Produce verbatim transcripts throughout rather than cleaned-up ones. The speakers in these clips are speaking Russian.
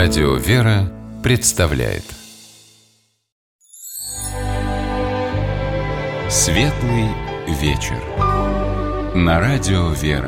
Радио «Вера» представляет Светлый вечер на Радио «Вера».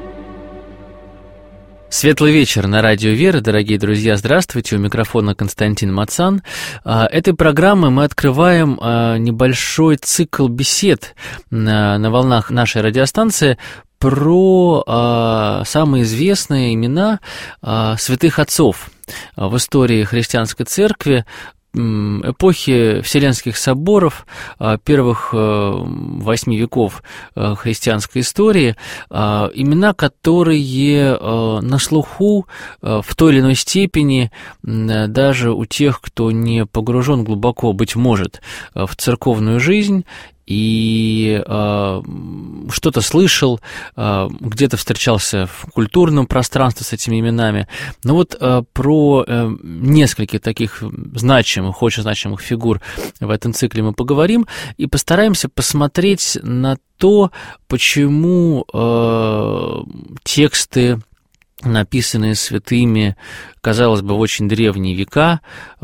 Светлый вечер на Радио «Вера», дорогие друзья, здравствуйте, у микрофона Константин Мацан. Этой программы мы открываем небольшой цикл бесед на, на волнах нашей радиостанции про а, самые известные имена а, святых отцов в истории христианской церкви эпохи Вселенских соборов, первых восьми веков христианской истории, имена, которые на слуху в той или иной степени даже у тех, кто не погружен глубоко, быть может, в церковную жизнь, и э, что-то слышал, э, где-то встречался в культурном пространстве с этими именами. Но вот э, про э, несколько таких значимых, очень значимых фигур в этом цикле мы поговорим и постараемся посмотреть на то, почему э, тексты, написанные святыми, казалось бы, в очень древние века,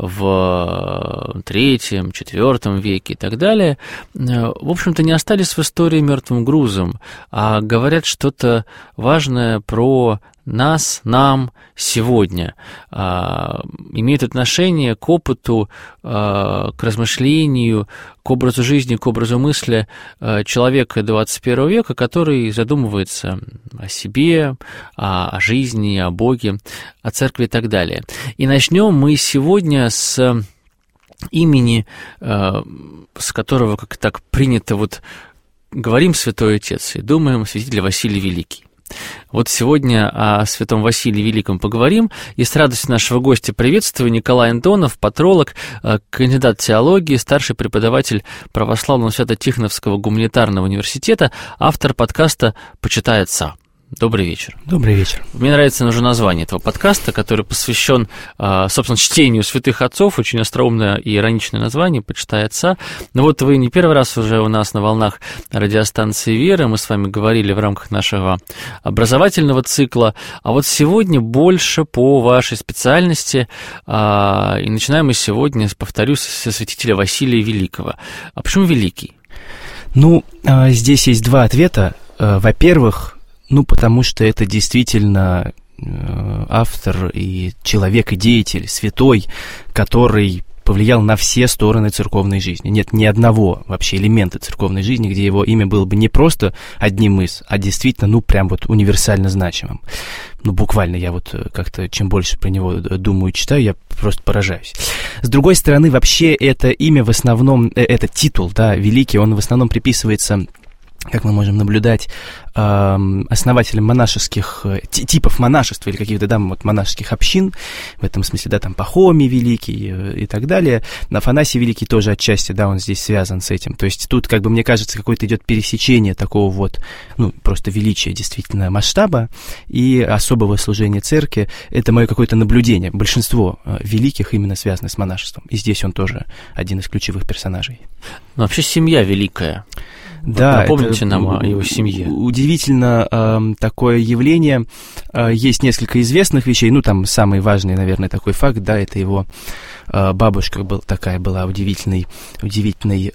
в третьем, четвертом веке и так далее, в общем-то, не остались в истории мертвым грузом, а говорят что-то важное про нас, нам, сегодня, имеют отношение к опыту, к размышлению, к образу жизни, к образу мысли человека двадцать первого века, который задумывается о себе, о жизни, о Боге, о церкви и так далее. И начнем мы сегодня с имени, с которого, как так принято, вот говорим Святой Отец и думаем святитель Василий Великий. Вот сегодня о святом Василии Великом поговорим, и с радостью нашего гостя приветствую Николай Антонов, патролог, кандидат теологии, старший преподаватель православного Свято-Тихоновского гуманитарного университета, автор подкаста «Почитай отца». Добрый вечер. Добрый вечер. Мне нравится уже название этого подкаста, который посвящен, собственно, чтению святых отцов, очень остроумное и ироничное название «Почитай отца». Но вот вы не первый раз уже у нас на волнах радиостанции «Вера», мы с вами говорили в рамках нашего образовательного цикла, а вот сегодня больше по вашей специальности, и начинаем мы сегодня, повторюсь, со святителя Василия Великого. А почему Великий? Ну, здесь есть два ответа. Во-первых, Ну, потому что это действительно э, автор и человек, и деятель, святой, который повлиял на все стороны церковной жизни. Нет ни одного вообще элемента церковной жизни, где его имя было бы не просто одним из, а действительно, ну, прям вот универсально значимым. Ну, буквально я вот как-то, чем больше про него думаю, читаю, я просто поражаюсь. С другой стороны, вообще это имя в основном, э, этот титул, да, великий, он в основном приписывается, как мы можем наблюдать, основателям монашеских типов монашества или каких-то, да, вот монашеских общин, в этом смысле, да, там Пахомий Великий и так далее. Афанасий Великий тоже отчасти, да, он здесь связан с этим. То есть тут, как бы, мне кажется, какое-то идет пересечение такого вот, ну, просто величия действительно масштаба и особого служения церкви. Это мое какое-то наблюдение. Большинство великих именно связаны с монашеством. И здесь он тоже один из ключевых персонажей. Но вообще семья великая. Да, напомните нам о его семье. Удивительно э, такое явление. Э, есть несколько известных вещей. Ну, там самый важный, наверное, такой факт, да, это его э, бабушка был, такая была удивительный, удивительный,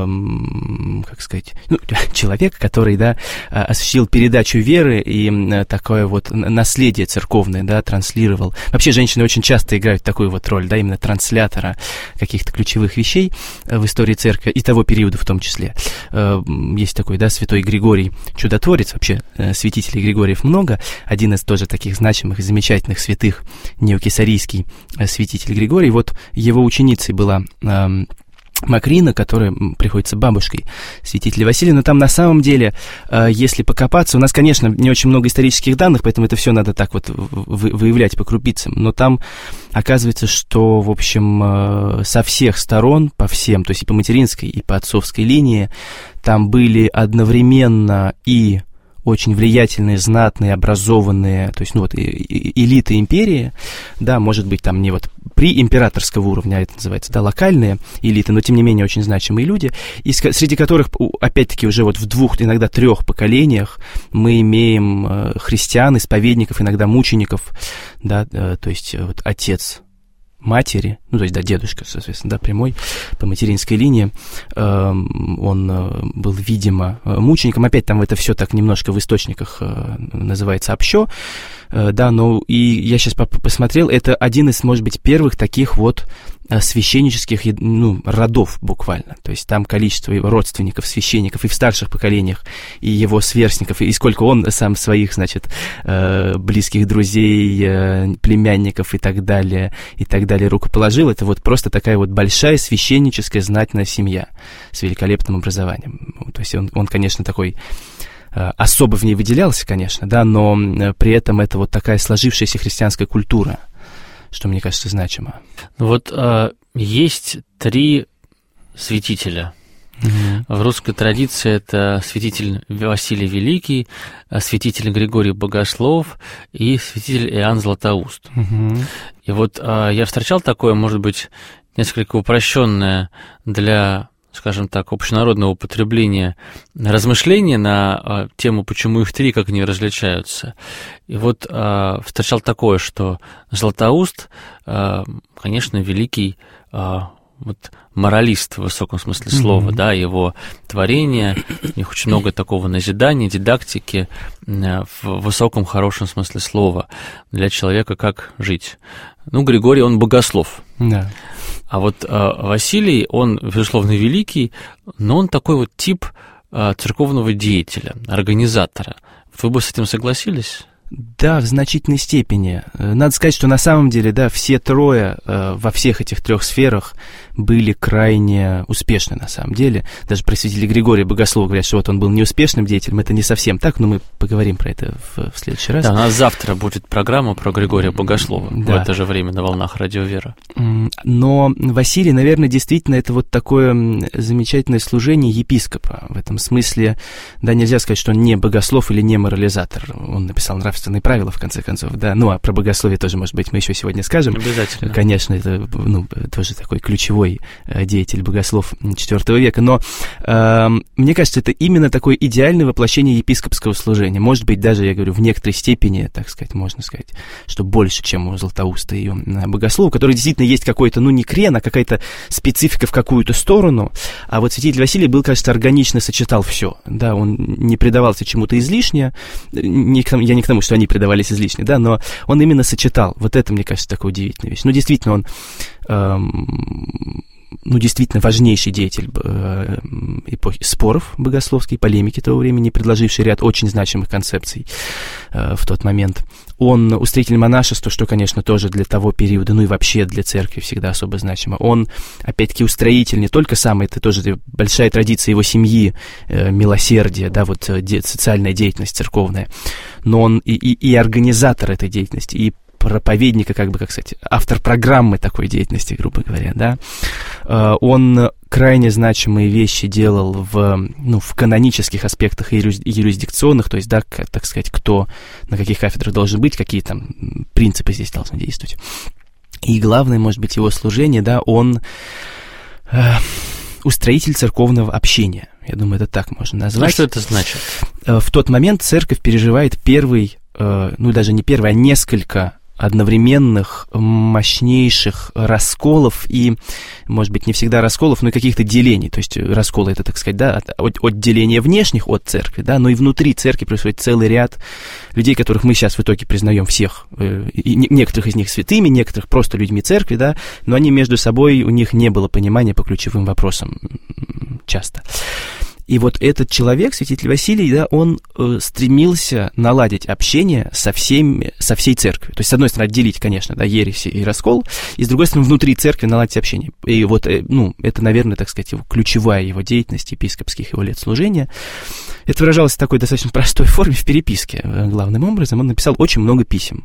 э, как сказать, ну, человек, который, да, осуществил передачу веры и э, такое вот наследие церковное, да, транслировал. Вообще, женщины очень часто играют такую вот роль, да, именно транслятора каких-то ключевых вещей в истории церкви и того периода в том числе. Э, Есть такой, да, святой Григорий Чудотворец, вообще э, святителей Григориев много, один из тоже таких значимых и замечательных святых, неокесарийский э, святитель Григорий. Вот его ученицей была э, Макрина, которая приходится бабушкой святителя Василия, но там на самом деле, э, если покопаться, у нас, конечно, не очень много исторических данных, поэтому это все надо так вот вы, выявлять по крупицам, но там оказывается, что, в общем, э, со всех сторон, по всем, то есть и по материнской, и по отцовской линии, там были одновременно и очень влиятельные, знатные, образованные, то есть, ну, вот, элиты империи, да, может быть, там не вот при императорского уровня, это называется, да, локальные элиты, но, тем не менее, очень значимые люди, и среди которых, опять-таки, уже вот в двух, иногда трех поколениях мы имеем христиан, исповедников, иногда мучеников, да, то есть, вот, отец матери, ну, то есть, да, дедушка, соответственно, да, прямой, по материнской линии, э, он э, был, видимо, мучеником, опять там это все так немножко в источниках э, называется общо, э, да, но и я сейчас посмотрел, это один из, может быть, первых таких вот священнических, ну, родов буквально, то есть там количество его родственников, священников и в старших поколениях, и его сверстников, и сколько он сам своих, значит, близких друзей, племянников и так далее, и так далее рукоположил, это вот просто такая вот большая священническая знатная семья с великолепным образованием, то есть он, он конечно, такой особо в ней выделялся, конечно, да, но при этом это вот такая сложившаяся христианская культура, что, мне кажется, значимо. Вот э, есть три святителя. Mm-hmm. В русской традиции это святитель Василий Великий, святитель Григорий Богослов и святитель Иоанн Златоуст. Mm-hmm. И вот э, я встречал такое, может быть, несколько упрощенное для, скажем так, общенародного употребления размышления на э, тему, почему их три, как они различаются. И вот э, встречал такое, что Златоуст, э, конечно, великий э, вот, моралист в высоком смысле слова, mm-hmm. да, его творения, у них очень много такого назидания, дидактики э, в высоком хорошем смысле слова для человека, как жить. Ну, Григорий, он богослов. Yeah. А вот э, Василий, он, безусловно, великий, но он такой вот тип э, церковного деятеля, организатора. Вы бы с этим согласились? Да, в значительной степени. Надо сказать, что на самом деле, да, все трое э, во всех этих трех сферах были крайне успешны, на самом деле. Даже про святителя Григория Богослова говорят, что вот он был неуспешным деятелем. Это не совсем так, но мы поговорим про это в, в следующий раз. Да, у нас завтра будет программа про Григория Богослова, да. В это же время на волнах Радио Вера. Но Василий, наверное, действительно, это вот такое замечательное служение епископа. В этом смысле, да, нельзя сказать, что он не богослов или не морализатор. Он написал нравственные правила, в конце концов, да. Ну, а про богословие тоже, может быть, мы еще сегодня скажем. Обязательно. Конечно, это, ну, тоже такой ключевой деятель, богослов четвёртого века. Но э, мне кажется, это именно такое идеальное воплощение епископского служения. Может быть, даже, я говорю, в некоторой степени, так сказать, можно сказать, что больше, чем у Златоуста и у Богослова, у которого действительно есть какой-то, ну, не крен, а какая-то специфика в какую-то сторону. А вот святитель Василий был, кажется, органично сочетал все. Да, он не предавался чему-то излишне. Не к тому, я не к тому, что они предавались излишне, да, но он именно сочетал. Вот это, мне кажется, такая удивительная вещь. Ну, действительно, он эм, ну, действительно важнейший деятель э, эпохи споров богословской, полемики того времени, предложивший ряд очень значимых концепций э, в тот момент. Он устроитель монашества, что, конечно, тоже для того периода, ну и вообще для церкви всегда особо значимо. Он, опять-таки, устроитель не только сам, это тоже большая традиция его семьи, э, милосердие, да, вот де, социальная деятельность церковная, но он и, и, и организатор этой деятельности, и проповедника, как бы, как сказать, автор программы такой деятельности, грубо говоря, да. Он крайне значимые вещи делал в, ну, в канонических аспектах и юрисдикционных, то есть, да, как, так сказать, кто на каких кафедрах должен быть, какие там принципы здесь должны действовать. И главное, может быть, его служение, да, он э, устроитель церковного общения. Я думаю, это так можно назвать. А что это значит? В тот момент церковь переживает первый, э, ну, даже не первый, а несколько одновременных, мощнейших расколов и, может быть, не всегда расколов, но и каких-то делений. То есть расколы — это, так сказать, да, от, отделения внешних от церкви, да, но и внутри церкви происходит целый ряд людей, которых мы сейчас в итоге признаем всех, и некоторых из них святыми, некоторых просто людьми церкви, да, но они между собой, у них не было понимания по ключевым вопросам часто. И вот этот человек, святитель Василий, да, он э, стремился наладить общение со, всеми, со всей церковью. То есть, с одной стороны, отделить, конечно, да, ереси и раскол, и, с другой стороны, внутри церкви наладить общение. И вот, э, ну, это, наверное, так сказать, его, ключевая его деятельность, епископских его лет служения. Это выражалось в такой достаточно простой форме, в переписке. Главным образом, он написал очень много писем.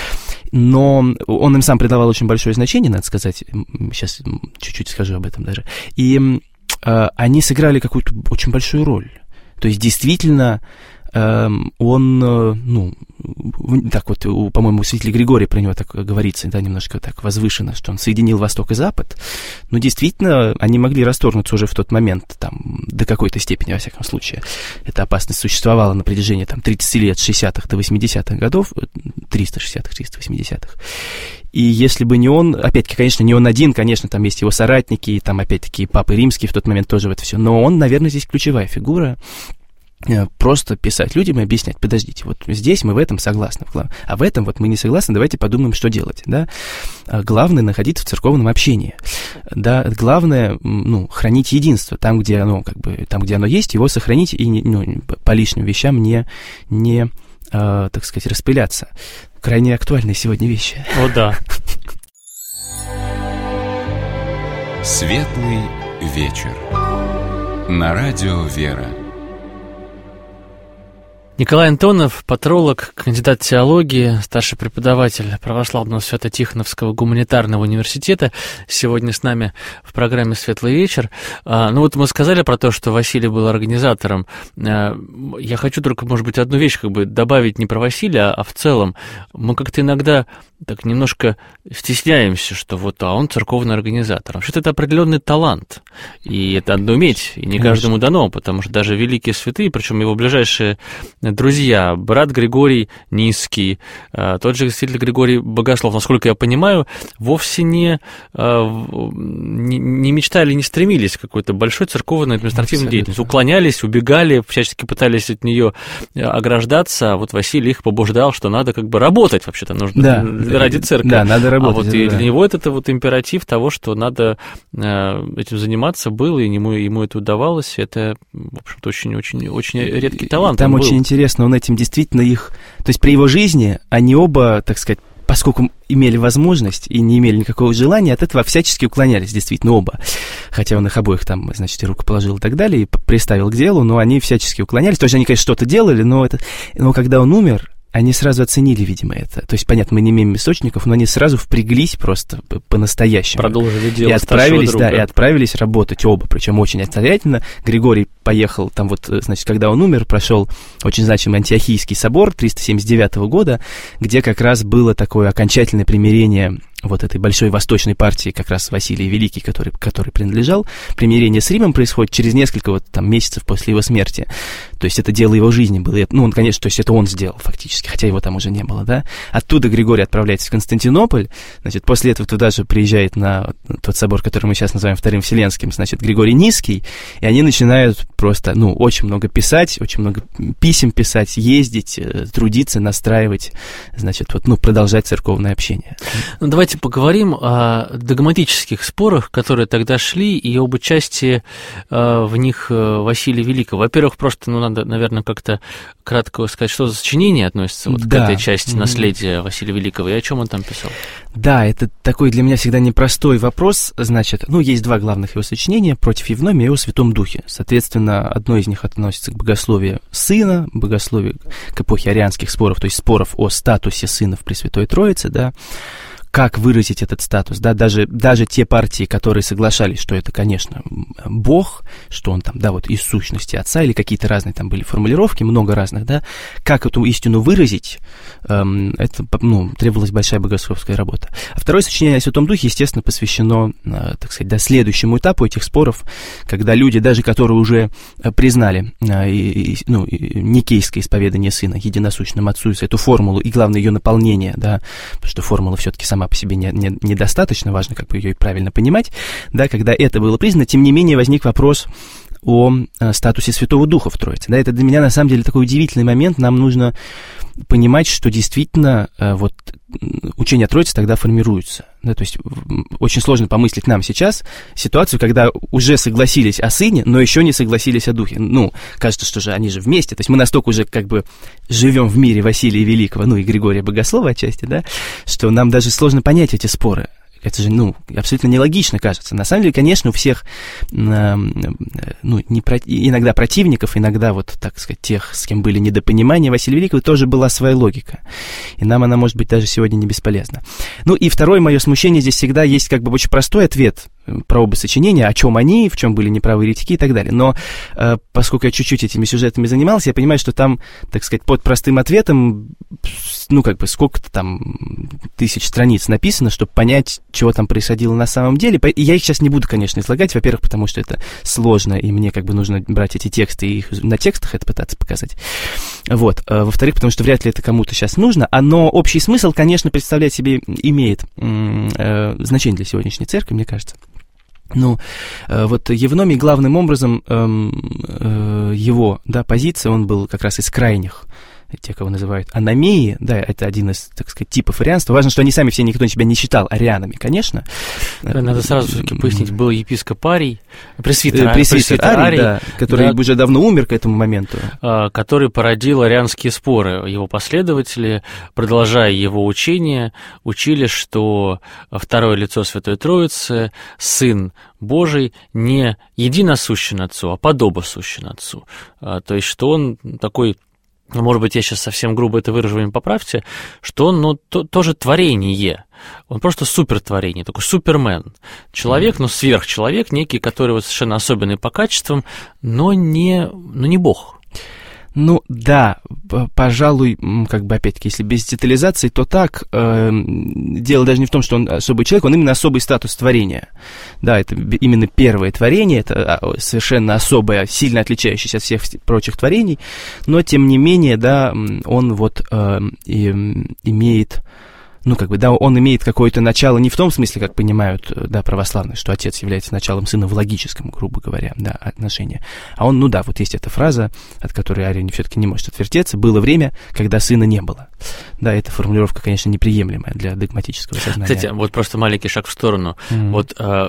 Но он им сам придавал очень большое значение, надо сказать. Сейчас чуть-чуть скажу об этом даже. И они сыграли какую-то очень большую роль. То есть, действительно, он, ну, так вот, по-моему, у святителя Григория про него так говорится, да, немножко так возвышенно, что он соединил Восток и Запад, но действительно они могли расторгнуться уже в тот момент, там, до какой-то степени, во всяком случае. Эта опасность существовала на протяжении, там, тридцати лет, с шестидесятых до восьмидесятых годов, триста шестидесятых, триста восьмидесятых. И если бы не он, опять-таки, конечно, не он один, конечно, там есть его соратники, и там, опять-таки, Папа Римский в тот момент тоже в это все, но он, наверное, здесь ключевая фигура. Просто писать людям и объяснять: подождите, вот здесь мы в этом согласны, а в этом вот мы не согласны, давайте подумаем, что делать, да. Главное — находиться в церковном общении, да, главное, ну, хранить единство там, где оно, как бы, там, где оно есть, его сохранить и, ну, по лишним вещам не, не, э, так сказать, распыляться. Крайне актуальные сегодня вещи. О, да. Светлый вечер. На радио «Вера». Николай Антонов, патролог, кандидат теологии, старший преподаватель Православного Свято-Тихоновского гуманитарного университета, сегодня с нами в программе «Светлый вечер». Ну вот мы сказали про то, что Василий был организатором. Я хочу только, может быть, одну вещь как бы добавить не про Василия, а в целом. Мы как-то иногда так немножко стесняемся, что вот, а он церковный организатор. Вообще-то это определенный талант, и это надо уметь, и не каждому дано, потому что даже великие святые, причем его ближайшие друзья, брат Григорий Низкий, тот же святитель Григорий Богослов, насколько я понимаю, вовсе не, не, не мечтали, не стремились к какой-то большой церковной административной деятельности. Уклонялись, убегали, всячески пытались от нее ограждаться, а вот Василий их побуждал, что надо как бы работать вообще-то, нужно, да, ради церкви. Да, надо работать. А вот это, и да. Для него это вот императив того, что надо этим заниматься был, и ему, ему это удавалось. Это, в общем-то, очень-очень редкий талант. Там очень был. Интересно, он этим действительно их... То есть при его жизни они оба, так сказать, поскольку имели возможность и не имели никакого желания, от этого всячески уклонялись, действительно, оба. Хотя он их обоих там, значит, и рукоположил и так далее, и приставил к делу, но они всячески уклонялись. То есть они, конечно, что-то делали, но, это... но когда он умер, они сразу оценили, видимо, это. То есть, понятно, мы не имеем источников, но они сразу впряглись просто по-настоящему. Продолжили дело и отправились, да, и отправились работать оба, причем очень обстоятельно. Григорий поехал, там вот, значит, когда он умер, прошел очень значимый Антиохийский собор триста семьдесят девятого года, где как раз было такое окончательное примирение вот этой большой восточной партии, как раз Василий Великий, который, который принадлежал. Примирение с Римом происходит через несколько вот там месяцев после его смерти. То есть это дело его жизни было. Ну, он, конечно, то есть это он сделал фактически, хотя его там уже не было, да. Оттуда Григорий отправляется в Константинополь, значит, после этого туда же приезжает на тот собор, который мы сейчас называем Вторым Вселенским, значит, Григорий Низкий, и они начинают просто, ну, очень много писать, очень много писем писать, ездить, трудиться, настраивать, значит, вот, ну, продолжать церковное общение. Ну, давайте поговорим о догматических спорах, которые тогда шли, и об участии э, в них Василия Великого. Во-первых, просто, ну, надо, наверное, как-то кратко сказать, что за сочинение относится вот да. к этой части mm-hmm. наследия Василия Великого, и о чем он там писал. Да, это такой для меня всегда непростой вопрос. Значит, ну, есть два главных его сочинения: «Против Евномия» и «О Святом Духе». Соответственно, одно из них относится к богословию сына, богословию к эпохе арианских споров, то есть споров о статусе сына в Пресвятой Троице, да, как выразить этот статус, да, даже, даже те партии, которые соглашались, что это, конечно, Бог, что он там, да, вот из сущности Отца, или какие-то разные там были формулировки, много разных, да, как эту истину выразить, эм, это, ну, требовалась большая богословская работа. А второе сочинение о Святом Духе, естественно, посвящено, э, так сказать, да, следующему этапу этих споров, когда люди, даже которые уже признали, э, и, и, ну, никейское исповедание Сына единосущным Отцу, эту формулу, и, главное, ее наполнение, да, потому что формула все-таки сама по себе не, не, недостаточно, важно как бы ее и правильно понимать, да, когда это было признано, тем не менее возник вопрос о э, статусе Святого Духа в Троице, да, это для меня на самом деле такой удивительный момент, нам нужно понимать, что действительно э, вот учение о Троице тогда формируется, да, то есть очень сложно помыслить нам сейчас ситуацию, когда уже согласились о Сыне, но еще не согласились о Духе, ну, кажется, что же они же вместе, то есть мы настолько уже как бы живем в мире Василия Великого, ну и Григория Богослова отчасти, да, что нам даже сложно понять эти споры. Это же, ну, абсолютно нелогично кажется. На самом деле, конечно, у всех, ну, не про... иногда противников, иногда, вот, так сказать, тех, с кем были недопонимания Василия Великого, тоже была своя логика. И нам она, может быть, даже сегодня не бесполезна. Ну, и второе мое смущение здесь всегда есть как бы очень простой ответ про оба сочинения, о чем они, в чем были неправы еретики и так далее. Но э, поскольку я чуть-чуть этими сюжетами занимался, я понимаю, что там, так сказать, под простым ответом, ну, как бы, сколько-то там тысяч страниц написано, чтобы понять, чего там происходило на самом деле. И я их сейчас не буду, конечно, излагать, во-первых, потому что это сложно, и мне как бы нужно брать эти тексты и их на текстах это пытаться показать. Вот. А, во-вторых, потому что вряд ли это кому-то сейчас нужно, а, но общий смысл, конечно, представлять себе имеет э, значение для сегодняшней церкви, мне кажется. Ну, вот Евномий главным образом, его, да, позиция, он был как раз из крайних, те, кого называют аномеи, да, это один из, так сказать, типов арианства. Важно, что они сами все, никто себя не считал арианами, конечно. Надо сразу все-таки пояснить, был епископ Арий, пресвитер, пресвитер Арий, да, который да, уже давно умер к этому моменту. Который породил арианские споры. Его последователи, продолжая его учение, учили, что второе лицо Святой Троицы, Сын Божий, не единосущен Отцу, а подобосущен Отцу. То есть, что он такой... Ну, может быть, я сейчас совсем грубо это выражу, вы поправьте, что он, ну, то, тоже творение. Он просто супертворение, такой супермен. Человек, ну, сверхчеловек некий, который вот совершенно особенный по качествам, но не, ну, не Бог. Ну, да, пожалуй, как бы, опять-таки, если без детализации, то так. Э, дело даже не в том, что он особый человек, он именно особый статус творения. Да, это именно первое творение, это совершенно особое, сильно отличающееся от всех прочих творений, но, тем не менее, да, он вот э, и, имеет... Ну, как бы, да, он имеет какое-то начало не в том смысле, как понимают, да, православные, что отец является началом сына в логическом, грубо говоря, да, отношении. А он, ну да, вот есть эта фраза, от которой Арий все-таки не может отвертеться: было время, когда сына не было. Да, эта формулировка, конечно, неприемлемая для догматического сознания. Кстати, вот просто маленький шаг в сторону. Mm-hmm. Вот э,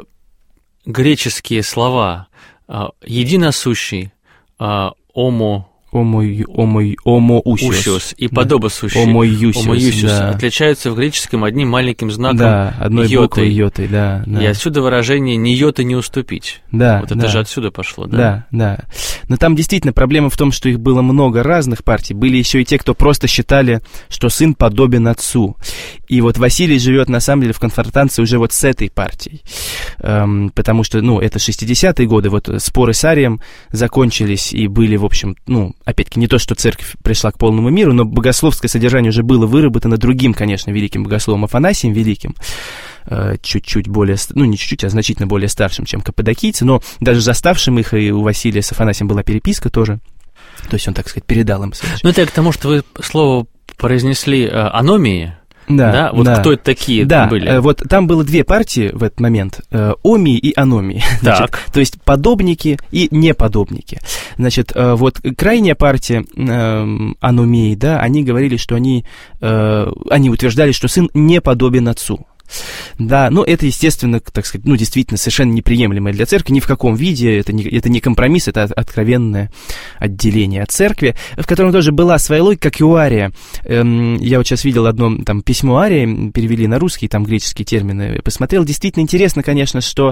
греческие слова э, единосущий, э, омо... Омой, омой, омоусиос. И подобосущий. Омоюсиос, да. Отличаются в греческом одним маленьким знаком, да, одной буквой йотой, да, да. И отсюда выражение «ни йоты не уступить». Да, вот это да. же отсюда пошло, да? Да, да. Но там действительно проблема в том, что их было много разных партий. Были еще и те, кто просто считали, что сын подобен отцу. И вот Василий живет, на самом деле, в конфронтации уже вот с этой партией. Эм, потому что, ну, это шестидесятые годы, вот споры с Арием закончились и были, в общем, ну, опять-таки, не то, что церковь пришла к полному миру, но богословское содержание уже было выработано другим, конечно, великим богословом Афанасием Великим, чуть-чуть более, ну, не чуть-чуть, а значительно более старшим, чем каппадокийцы, но даже заставшим их, и у Василия с Афанасием была переписка тоже, то есть он, так сказать, передал им. Ну, это к тому, что вы слово произнесли «аномии». Да, да, вот да. Кто это такие да, были? Вот там было две партии в этот момент, э, омии и аномии. Значит, то есть подобники и неподобники. Значит, э, вот крайняя партия э, аномии, да, они говорили, что они, э, они утверждали, что сын не подобен отцу. Да, ну это, естественно, так сказать, ну действительно совершенно неприемлемое для церкви, ни в каком виде, это не, это не компромисс, это откровенное отделение от церкви, в котором тоже была своя логика, как и у Ария. Эм, я вот сейчас видел одно там письмо Ария, перевели на русский, там греческие термины, посмотрел, действительно интересно, конечно, что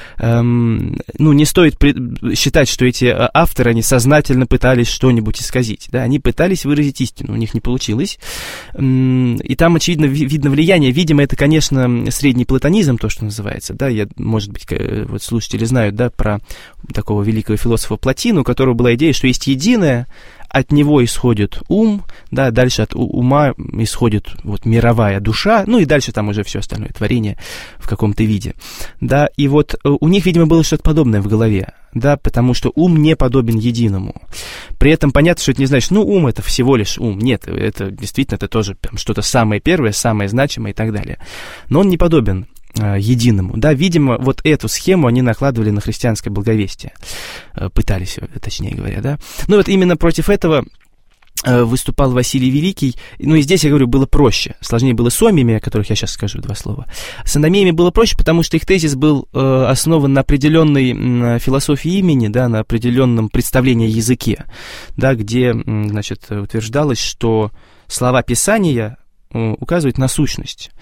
эм, ну не стоит при- считать, что эти авторы, они сознательно пытались что-нибудь исказить, да, они пытались выразить истину, у них не получилось, эм, и там, очевидно, ви- видно влияние, видимо, это, конечно, средний платонизм, то, что называется, да, я, может быть, вот слушатели знают, да, про такого великого философа Плотину, у которого была идея, что есть единое, от него исходит ум, да, дальше от ума исходит вот мировая душа, ну и дальше там уже все остальное творение в каком-то виде, да, и вот у них, видимо, было что-то подобное в голове, да, потому что ум не подобен единому. При этом понятно, что это не значит, ну, ум — это всего лишь ум. Нет, это действительно, это тоже прям что-то самое первое, самое значимое и так далее. Но он не подобен э, единому. Да, видимо, вот эту схему они накладывали на христианское благовестие. Э, пытались, точнее говоря, да. Ну, вот именно против этого выступал Василий Великий. Ну и здесь, я говорю, было проще. Сложнее было с омиями, о которых я сейчас скажу два слова. С аномиями было проще, потому что их тезис был э, основан на определенной э, философии имени, да, на определенном представлении о языке, да, где, значит, утверждалось, что слова Писания указывает на сущность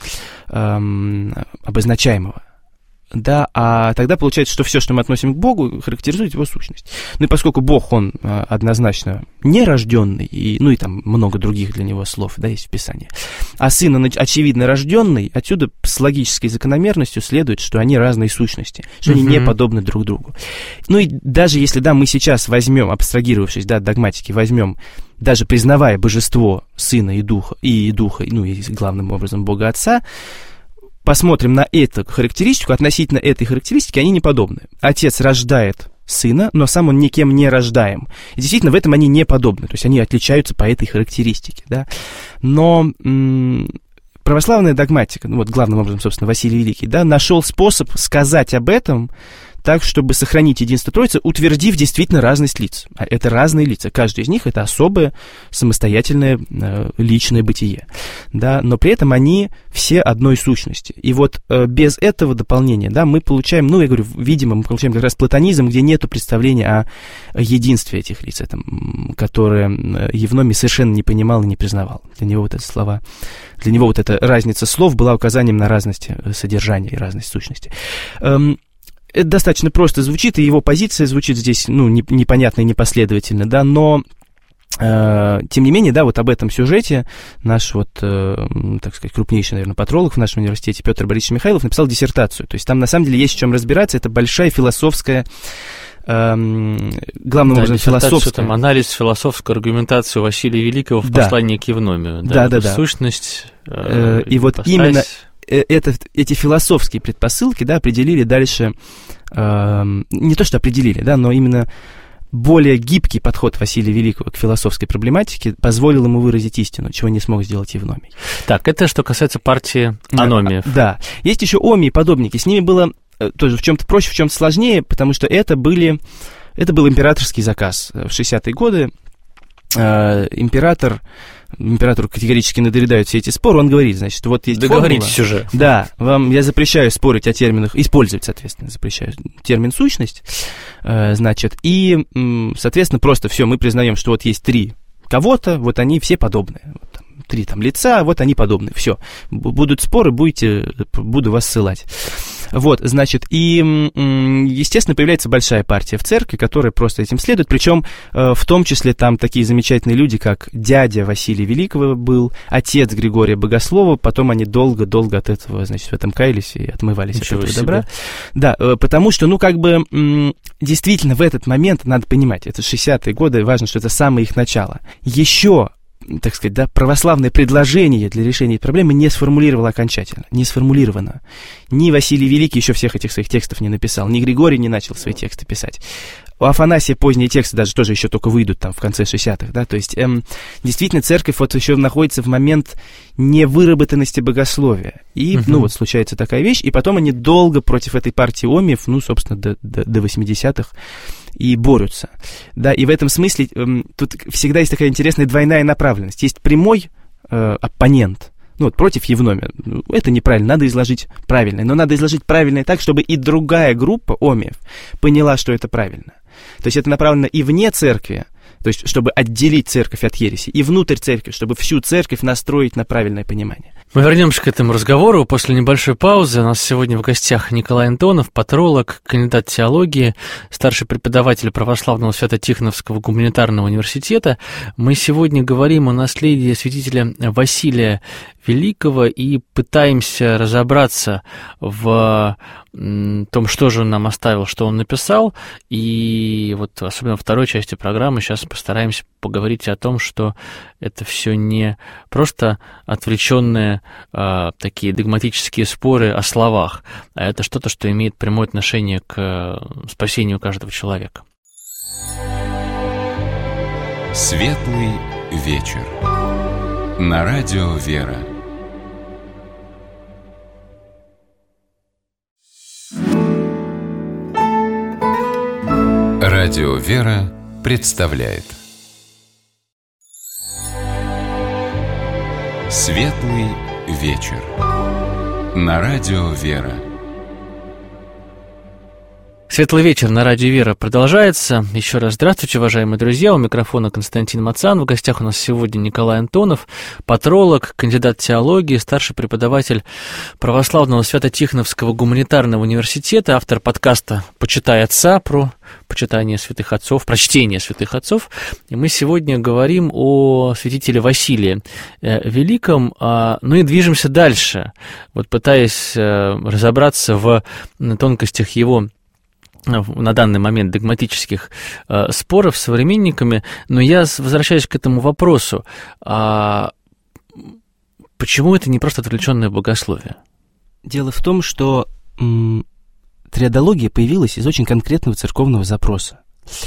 эм, обозначаемого. Да, а тогда получается, что все, что мы относим к Богу, характеризует его сущность. Ну и поскольку Бог, он однозначно нерожденный, и, ну и там много других для него слов, да, есть в Писании, а Сын, он, очевидно, рожденный, отсюда с логической закономерностью следует, что они разные сущности, что они не подобны друг другу. Ну и даже если, да, мы сейчас возьмем, абстрагировавшись, да, от догматики, возьмем, даже признавая божество Сына и Духа, и Духа, ну и главным образом Бога Отца, посмотрим на эту характеристику, относительно этой характеристики они не подобны. Отец рождает Сына, но сам он никем не рождаем. И действительно, в этом они не подобны, то есть они отличаются по этой характеристике, да. Но м- православная догматика, ну вот главным образом, собственно, Василий Великий, да, нашел способ сказать об этом так, чтобы сохранить единство Троицы, утвердив действительно разность лиц. А это разные лица. Каждый из них — это особое самостоятельное э, личное бытие. Да? Но при этом они все одной сущности. И вот э, без этого дополнения, да, мы получаем, ну, я говорю, видимо, мы получаем как раз платонизм, где нету представления о единстве этих лиц, это, которое Евномий совершенно не понимал и не признавал. Для него вот эти слова, для него вот эта разница слов была указанием на разность содержания и разность сущности. Эм, Это достаточно просто звучит, и его позиция звучит здесь, ну, не, непонятно и непоследовательно, да, но, э, тем не менее, да, вот об этом сюжете наш вот, э, так сказать, крупнейший, наверное, патролог в нашем университете Петр Борисович Михайлов написал диссертацию, то есть там, на самом деле, есть в чем разбираться, это большая философская, э, главным да, образом, философская... там анализ, философскую аргументацию Василия Великого в да. послании к Евномию, да, да, да, да. Сущность, э, и вот постась. именно... Это, эти философские предпосылки, да, определили дальше, э, не то что определили, да, но именно более гибкий подход Василия Великого к философской проблематике позволил ему выразить истину, чего не смог сделать Евномий. Так, это что касается партии аномиев. Да, да. Есть еще омии и подобники, с ними было тоже в чем-то проще, в чем-то сложнее, потому что это были, это был императорский заказ в шестидесятые годы. Э, император... Императору категорически надоедают все эти споры, он говорит, значит, вот есть Договоритесь формула. уже. Да, вам я запрещаю спорить о терминах, использовать, соответственно, запрещаю термин «сущность», э, значит, и, соответственно, просто все, мы признаем, что вот есть три кого-то, вот они все подобные. Вот, там, три там лица, вот они подобные. Все, будут споры, будете, буду вас ссылать. Вот, значит, и, естественно, появляется большая партия в церкви, которая просто этим следует, причем в том числе там такие замечательные люди, как дядя Василия Великого был, отец Григория Богослова, потом они долго-долго от этого, значит, в этом каялись и отмывались Ничего от этого себе. Добра. Да, потому что, ну, как бы, действительно, в этот момент, надо понимать, это шестидесятые годы, важно, что это самое их начало. Еще, так сказать, да, православное предложение для решения этой проблемы не сформулировало окончательно, не сформулировано. Ни Василий Великий еще всех этих своих текстов не написал, ни Григорий не начал свои тексты писать. У Афанасия поздние тексты даже тоже еще только выйдут там в конце шестидесятых, да, то есть эм, действительно церковь вот еще находится в момент невыработанности богословия. И, uh-huh. ну вот, случается такая вещь, и потом они долго против этой партии омиев, ну, собственно, до, до, до восьмидесятых и борются. Да, и в этом смысле эм, тут всегда есть такая интересная двойная направленность. Есть прямой э, оппонент, ну вот, против Евномия. Это неправильно, надо изложить правильное, но надо изложить правильное так, чтобы и другая группа омиев поняла, что это правильно. То есть это направлено и вне церкви, то есть чтобы отделить церковь от ереси, и внутрь церкви, чтобы всю церковь настроить на правильное понимание. Мы вернемся к этому разговору после небольшой паузы. У нас сегодня в гостях Николай Антонов, патролог, кандидат теологии, старший преподаватель Православного Свято-Тихоновского гуманитарного университета. Мы сегодня говорим о наследии святителя Василия Великого и пытаемся разобраться в том, что же он нам оставил, что он написал. И вот особенно во второй части программы сейчас постараемся поговорить о том, что это все не просто отвлеченные а, такие догматические споры о словах, а это что-то, что имеет прямое отношение к спасению каждого человека. Светлый вечер. На радио «Вера». Радио «Вера» представляет Светлый вечер. На радио «Вера». Светлый вечер на радио «Вера» продолжается. Еще раз здравствуйте, уважаемые друзья. У микрофона Константин Мацан. В гостях у нас сегодня Николай Антонов, патролог, кандидат теологии, старший преподаватель Православного Свято-Тихоновского гуманитарного университета, автор подкаста «Почитай отца» про почитание святых отцов, прочтение святых отцов. И мы сегодня говорим о святителе Василии Великом, ну и движемся дальше, вот пытаясь разобраться в тонкостях его на данный момент догматических э, споров с современниками, но я возвращаюсь к этому вопросу. А почему это не просто отвлеченное богословие? Дело в том, что м, триадология появилась из очень конкретного церковного запроса.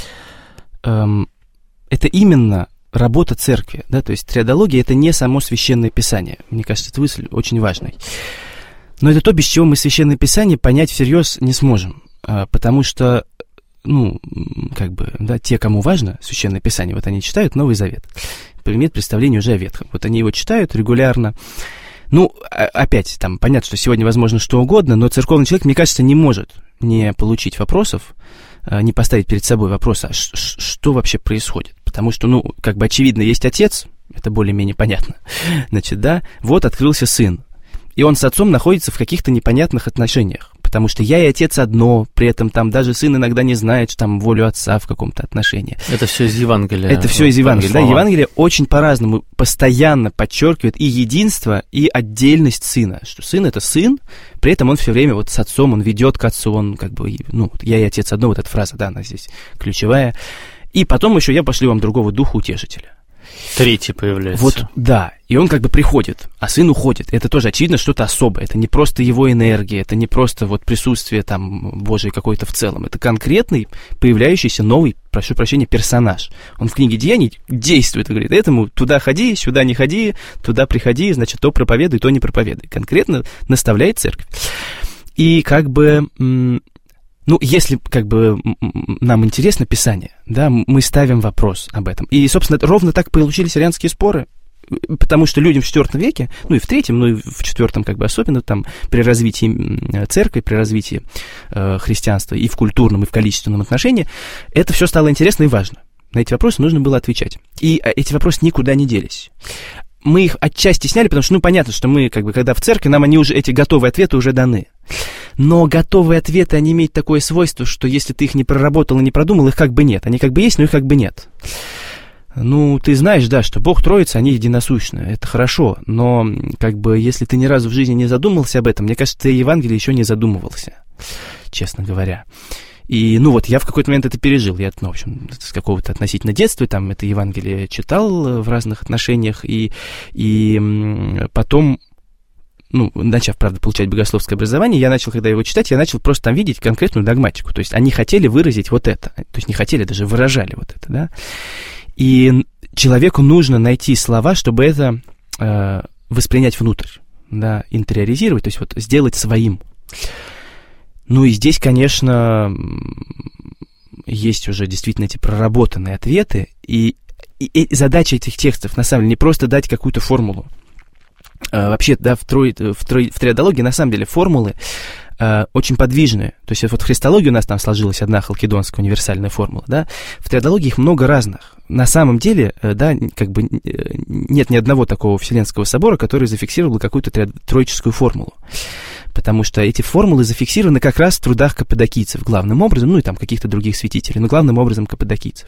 Эм, это именно работа церкви, да, то есть триадология — это не само Священное Писание. Мне кажется, эта мысль очень важной. Но это то, без чего мы Священное Писание понять всерьез не сможем. Потому что, ну, как бы, да, те, кому важно Священное Писание, вот они читают Новый Завет, имеют представление уже о Ветхом. Вот они его читают регулярно. Ну, опять, там, понятно, что сегодня возможно что угодно, но церковный человек, мне кажется, не может не получить вопросов, не поставить перед собой вопрос, а что вообще происходит? Потому что, ну, как бы очевидно, есть Отец, это более-менее понятно, значит, да, вот открылся Сын, и он с Отцом находится в каких-то непонятных отношениях. Потому что я и Отец одно, при этом там даже сын иногда не знает, что там волю Отца в каком-то отношении. Это все из Евангелия. Это все из Евангелия, да, Евангелие очень по-разному постоянно подчеркивает и единство, и отдельность Сына, что Сын — это Сын, при этом он все время вот с Отцом, он ведет к Отцу, он как бы, ну, я и Отец одно, вот эта фраза, да, она здесь ключевая. И потом еще я пошлю вам другого Духа Утешителя. Третий появляется. Вот, да, и он как бы приходит, а сын уходит. Это тоже, очевидно, что-то особое. Это не просто его энергия, это не просто вот присутствие там Божие какое-то в целом. Это конкретный, появляющийся новый, прошу прощения, персонаж. Он в книге Деяний действует и говорит: этому туда ходи, сюда не ходи, туда приходи, значит, то проповедуй, то не проповедуй. Конкретно наставляет церковь. И как бы... Ну, если, как бы, нам интересно Писание, да, мы ставим вопрос об этом. И, собственно, ровно так получились арианские споры, потому что людям в четвёртом веке, ну и в третьем, ну и в четвёртом, как бы, особенно там при развитии церкви, при развитии э, христианства и в культурном, и в количественном отношении, это все стало интересно и важно. На эти вопросы нужно было отвечать. И эти вопросы никуда не делись. Мы их отчасти сняли, потому что, ну, понятно, что мы, как бы, когда в церкви, нам они уже, эти готовые ответы уже даны. Но готовые ответы, они имеют такое свойство, что если ты их не проработал и не продумал, их как бы нет. Они как бы есть, но их как бы нет. Ну, ты знаешь, да, что Бог Троица, они единосущны, это хорошо, но, как бы, если ты ни разу в жизни не задумывался об этом, мне кажется, ты Евангелие еще не задумывался, честно говоря. И, ну, вот я в какой-то момент это пережил. Я, ну, в общем, с какого-то относительно детства там это Евангелие читал в разных отношениях, и, и потом, ну, начав, правда, получать богословское образование, я начал, когда его читать, я начал просто там видеть конкретную догматику. То есть они хотели выразить вот это. То есть не хотели, даже выражали вот это, да. И человеку нужно найти слова, чтобы это э, воспринять внутрь, да, интериоризировать, то есть вот сделать своим. Ну и здесь, конечно, есть уже действительно эти проработанные ответы, и, и, и задача этих текстов, на самом деле, не просто дать какую-то формулу. А, вообще, да, в, трой, в, трой, в триадологии, на самом деле, формулы а, очень подвижные. То есть вот в христологии у нас там сложилась одна халкидонская универсальная формула, да, в триадологии их много разных. На самом деле, да, как бы нет ни одного такого Вселенского собора, который зафиксировал какую-то троическую формулу. Потому что эти формулы зафиксированы как раз в трудах каппадокийцев главным образом, ну и там каких-то других святителей, но главным образом каппадокийцев.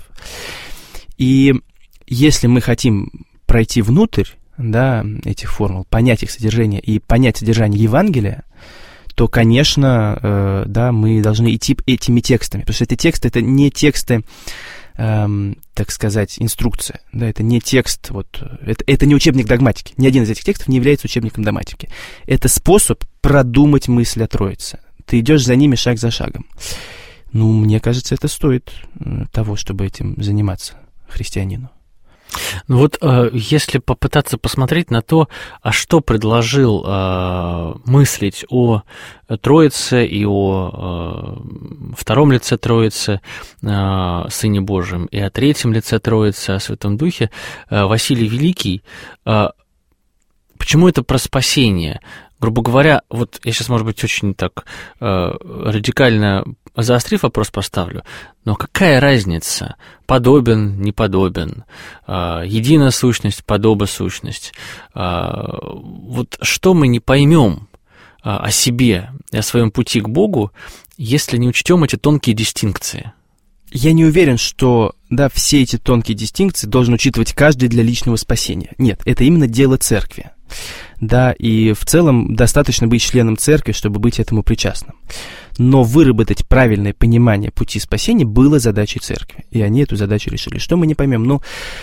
И если мы хотим пройти внутрь, да, этих формул, понять их содержание и понять содержание Евангелия, то, конечно, э, да, мы должны идти этими текстами, потому что эти тексты — это не тексты, эм, так сказать, инструкция, да, это не текст, вот, это, это не учебник догматики, ни один из этих текстов не является учебником догматики. Это способ продумать мысль о Троице. Ты идешь за ними шаг за шагом. Ну, мне кажется, это стоит того, чтобы этим заниматься христианину. Ну вот, если попытаться посмотреть на то, а что предложил мыслить о Троице и о втором лице Троицы, Сыне Божьем, и о третьем лице Троицы, о Святом Духе, Василий Великий, почему это про спасение? грубо говоря, вот я сейчас, может быть, очень так э, радикально заострив вопрос поставлю, но какая разница, подобен, не подобен, э, единая сущность, подобосущность, э, вот что мы не поймем э, о себе и о своем пути к Богу, если не учтем эти тонкие дистинкции? Я не уверен, что, да, все эти тонкие дистинкции должен учитывать каждый для личного спасения. Нет, это именно дело церкви. Да, и в целом достаточно быть членом церкви, чтобы быть этому причастным. Но выработать правильное понимание пути спасения было задачей церкви, и они эту задачу решили. Что мы не поймем? Ну,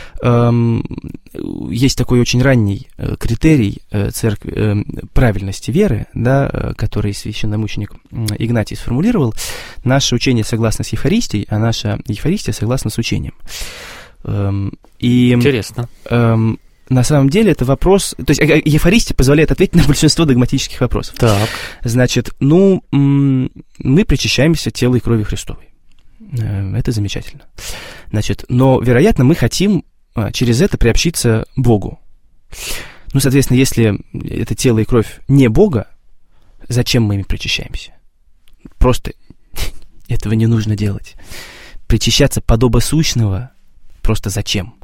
эм, есть такой очень ранний э, критерий э, церкви, э, правильности веры, да, э, который священномученик Игнатий сформулировал. Наше учение согласно с Евхаристией, а наша Евхаристия согласна с учением. Эм, и, Интересно. Эм, На самом деле это вопрос... То есть Евхаристия позволяет ответить на большинство догматических вопросов. Так. Значит, ну, мы причащаемся телу и крови Христовой. Это замечательно. Значит, но, вероятно, мы хотим через это приобщиться Богу. Ну, соответственно, если это тело и кровь не Бога, зачем мы ими причащаемся? Просто этого не нужно делать. Причащаться подобосущного просто зачем?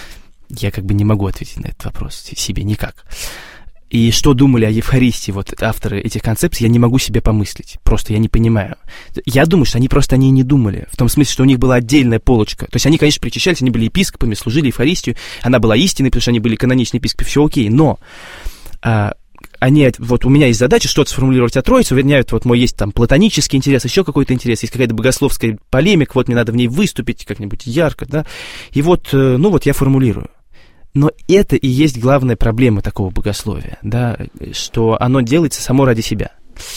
Я как бы не могу ответить на этот вопрос себе никак. И что думали о Евхаристии вот авторы этих концепций, я не могу себе помыслить. Просто я не понимаю. Я думаю, что они просто о ней не думали. В том смысле, что у них была отдельная полочка. То есть они, конечно, причащались, они были епископами, служили Евхаристию. Она была истинной, потому что они были каноничные епископы, все окей. Но а, они, вот у меня есть задача что-то сформулировать о Троице. Уверяют, вот мой есть там платонический интерес, еще какой-то интерес, есть какая-то богословская полемика, вот мне надо в ней выступить как-нибудь ярко, да. И вот, ну вот я формулирую. Но это и есть главная проблема такого богословия, да, что оно делается само ради себя,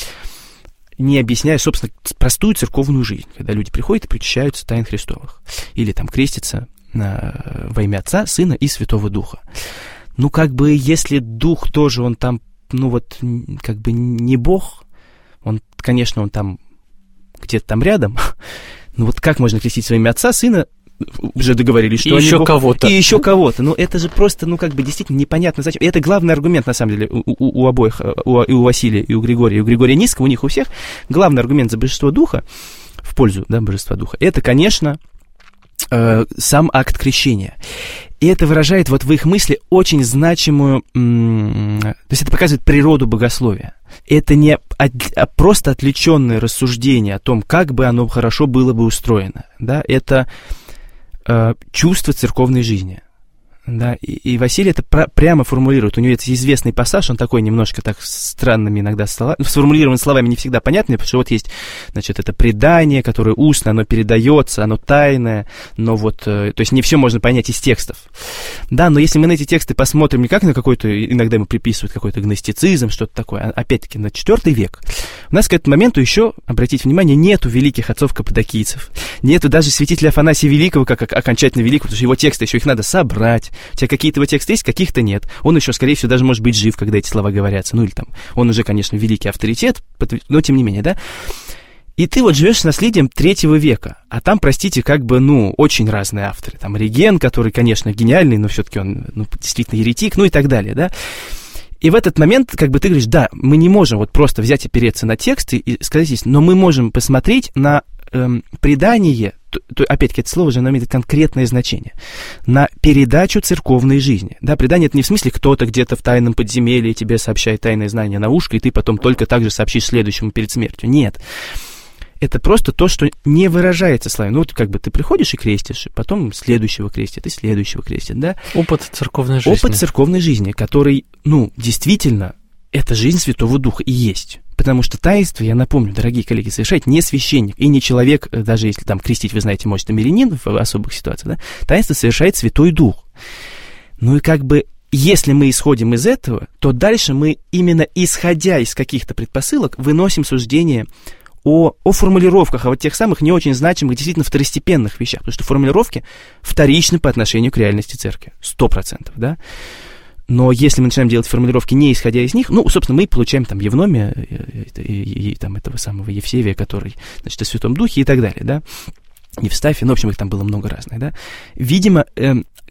не объясняя, собственно, простую церковную жизнь, когда люди приходят и причащаются тайн Христовых, или там крестятся на, во имя Отца, Сына и Святого Духа. Ну, как бы, если Дух тоже, он там, ну вот, как бы не Бог, он, конечно, он там где-то там рядом, ну вот как можно крестить во имя Отца, Сына, уже договорились, что и они... еще Бог... кого-то. И еще кого-то. Ну, это же просто, ну, как бы, действительно непонятно зачем. И это главный аргумент, на самом деле, у, у, у обоих, у, и у Василия, и у Григория, и у Григория Низкого, у них у всех. Главный аргумент за божество Духа, в пользу, да, божества Духа, это, конечно, э, сам акт крещения. И это выражает вот в их мысли очень значимую... М- то есть это показывает природу богословия. Это не от, а просто отвлеченное рассуждение о том, как бы оно хорошо было бы устроено. Да? Это... чувство церковной жизни. Да, и, и Василий это пр- прямо формулирует. У него есть известный пассаж, он такой немножко так странными иногда словами, сформулирован словами не всегда понятными, потому что вот есть, значит, это предание, которое устно, оно передается, оно тайное, но вот, э, то есть не все можно понять из текстов. Да, но если мы на эти тексты посмотрим не как на какой-то, иногда ему приписывают какой-то гностицизм, что-то такое, а опять-таки на четвертый век, у нас к этому моменту еще, обратите внимание, нету великих отцов-каппадокийцев, нету даже святителя Афанасия Великого, как окончательно великого, потому что его тексты еще их надо собрать. У тебя какие-то его тексты есть, каких-то нет. Он еще, скорее всего, даже может быть жив, когда эти слова говорятся. Ну, или там, он уже, конечно, великий авторитет, но тем не менее, да. И ты вот живешь с наследием третьего века, а там, простите, как бы, ну, очень разные авторы. Там Ориген, который, конечно, гениальный, но все-таки он, ну, действительно еретик, ну и так далее, да. И в этот момент, как бы, ты говоришь, да, мы не можем вот просто взять и опереться на тексты и сказать, но мы можем посмотреть на эм, предание, то, то, опять-таки, это слово же оно имеет конкретное значение, на передачу церковной жизни. Да, предание — это не в смысле кто-то где-то в тайном подземелье тебе сообщает тайное знание на ушко, и ты потом только так же сообщишь следующему перед смертью. Нет. Это просто то, что не выражается словами. Ну, вот как бы ты приходишь и крестишь, и потом следующего крестят, и следующего крестят, да? Опыт церковной жизни. Опыт церковной жизни, который, ну, действительно, это жизнь Святого Духа и есть. Потому что таинство, я напомню, дорогие коллеги, совершает не священник и не человек, даже если там крестить, вы знаете, может, и мирянин в особых ситуациях, да? Таинство совершает Святой Дух. Ну и как бы, если мы исходим из этого, то дальше мы, именно исходя из каких-то предпосылок, выносим суждение О, о формулировках, а вот тех самых не очень значимых, действительно второстепенных вещах, потому что формулировки вторичны по отношению к реальности церкви, сто процентов, да. Но если мы начинаем делать формулировки, не исходя из них, ну, собственно, мы получаем там Евномия и, и, и, и там этого самого Евсевия, который, значит, о Святом Духе и так далее, да. Евстафий, ну, в общем, их там было много разных, да. Видимо, э,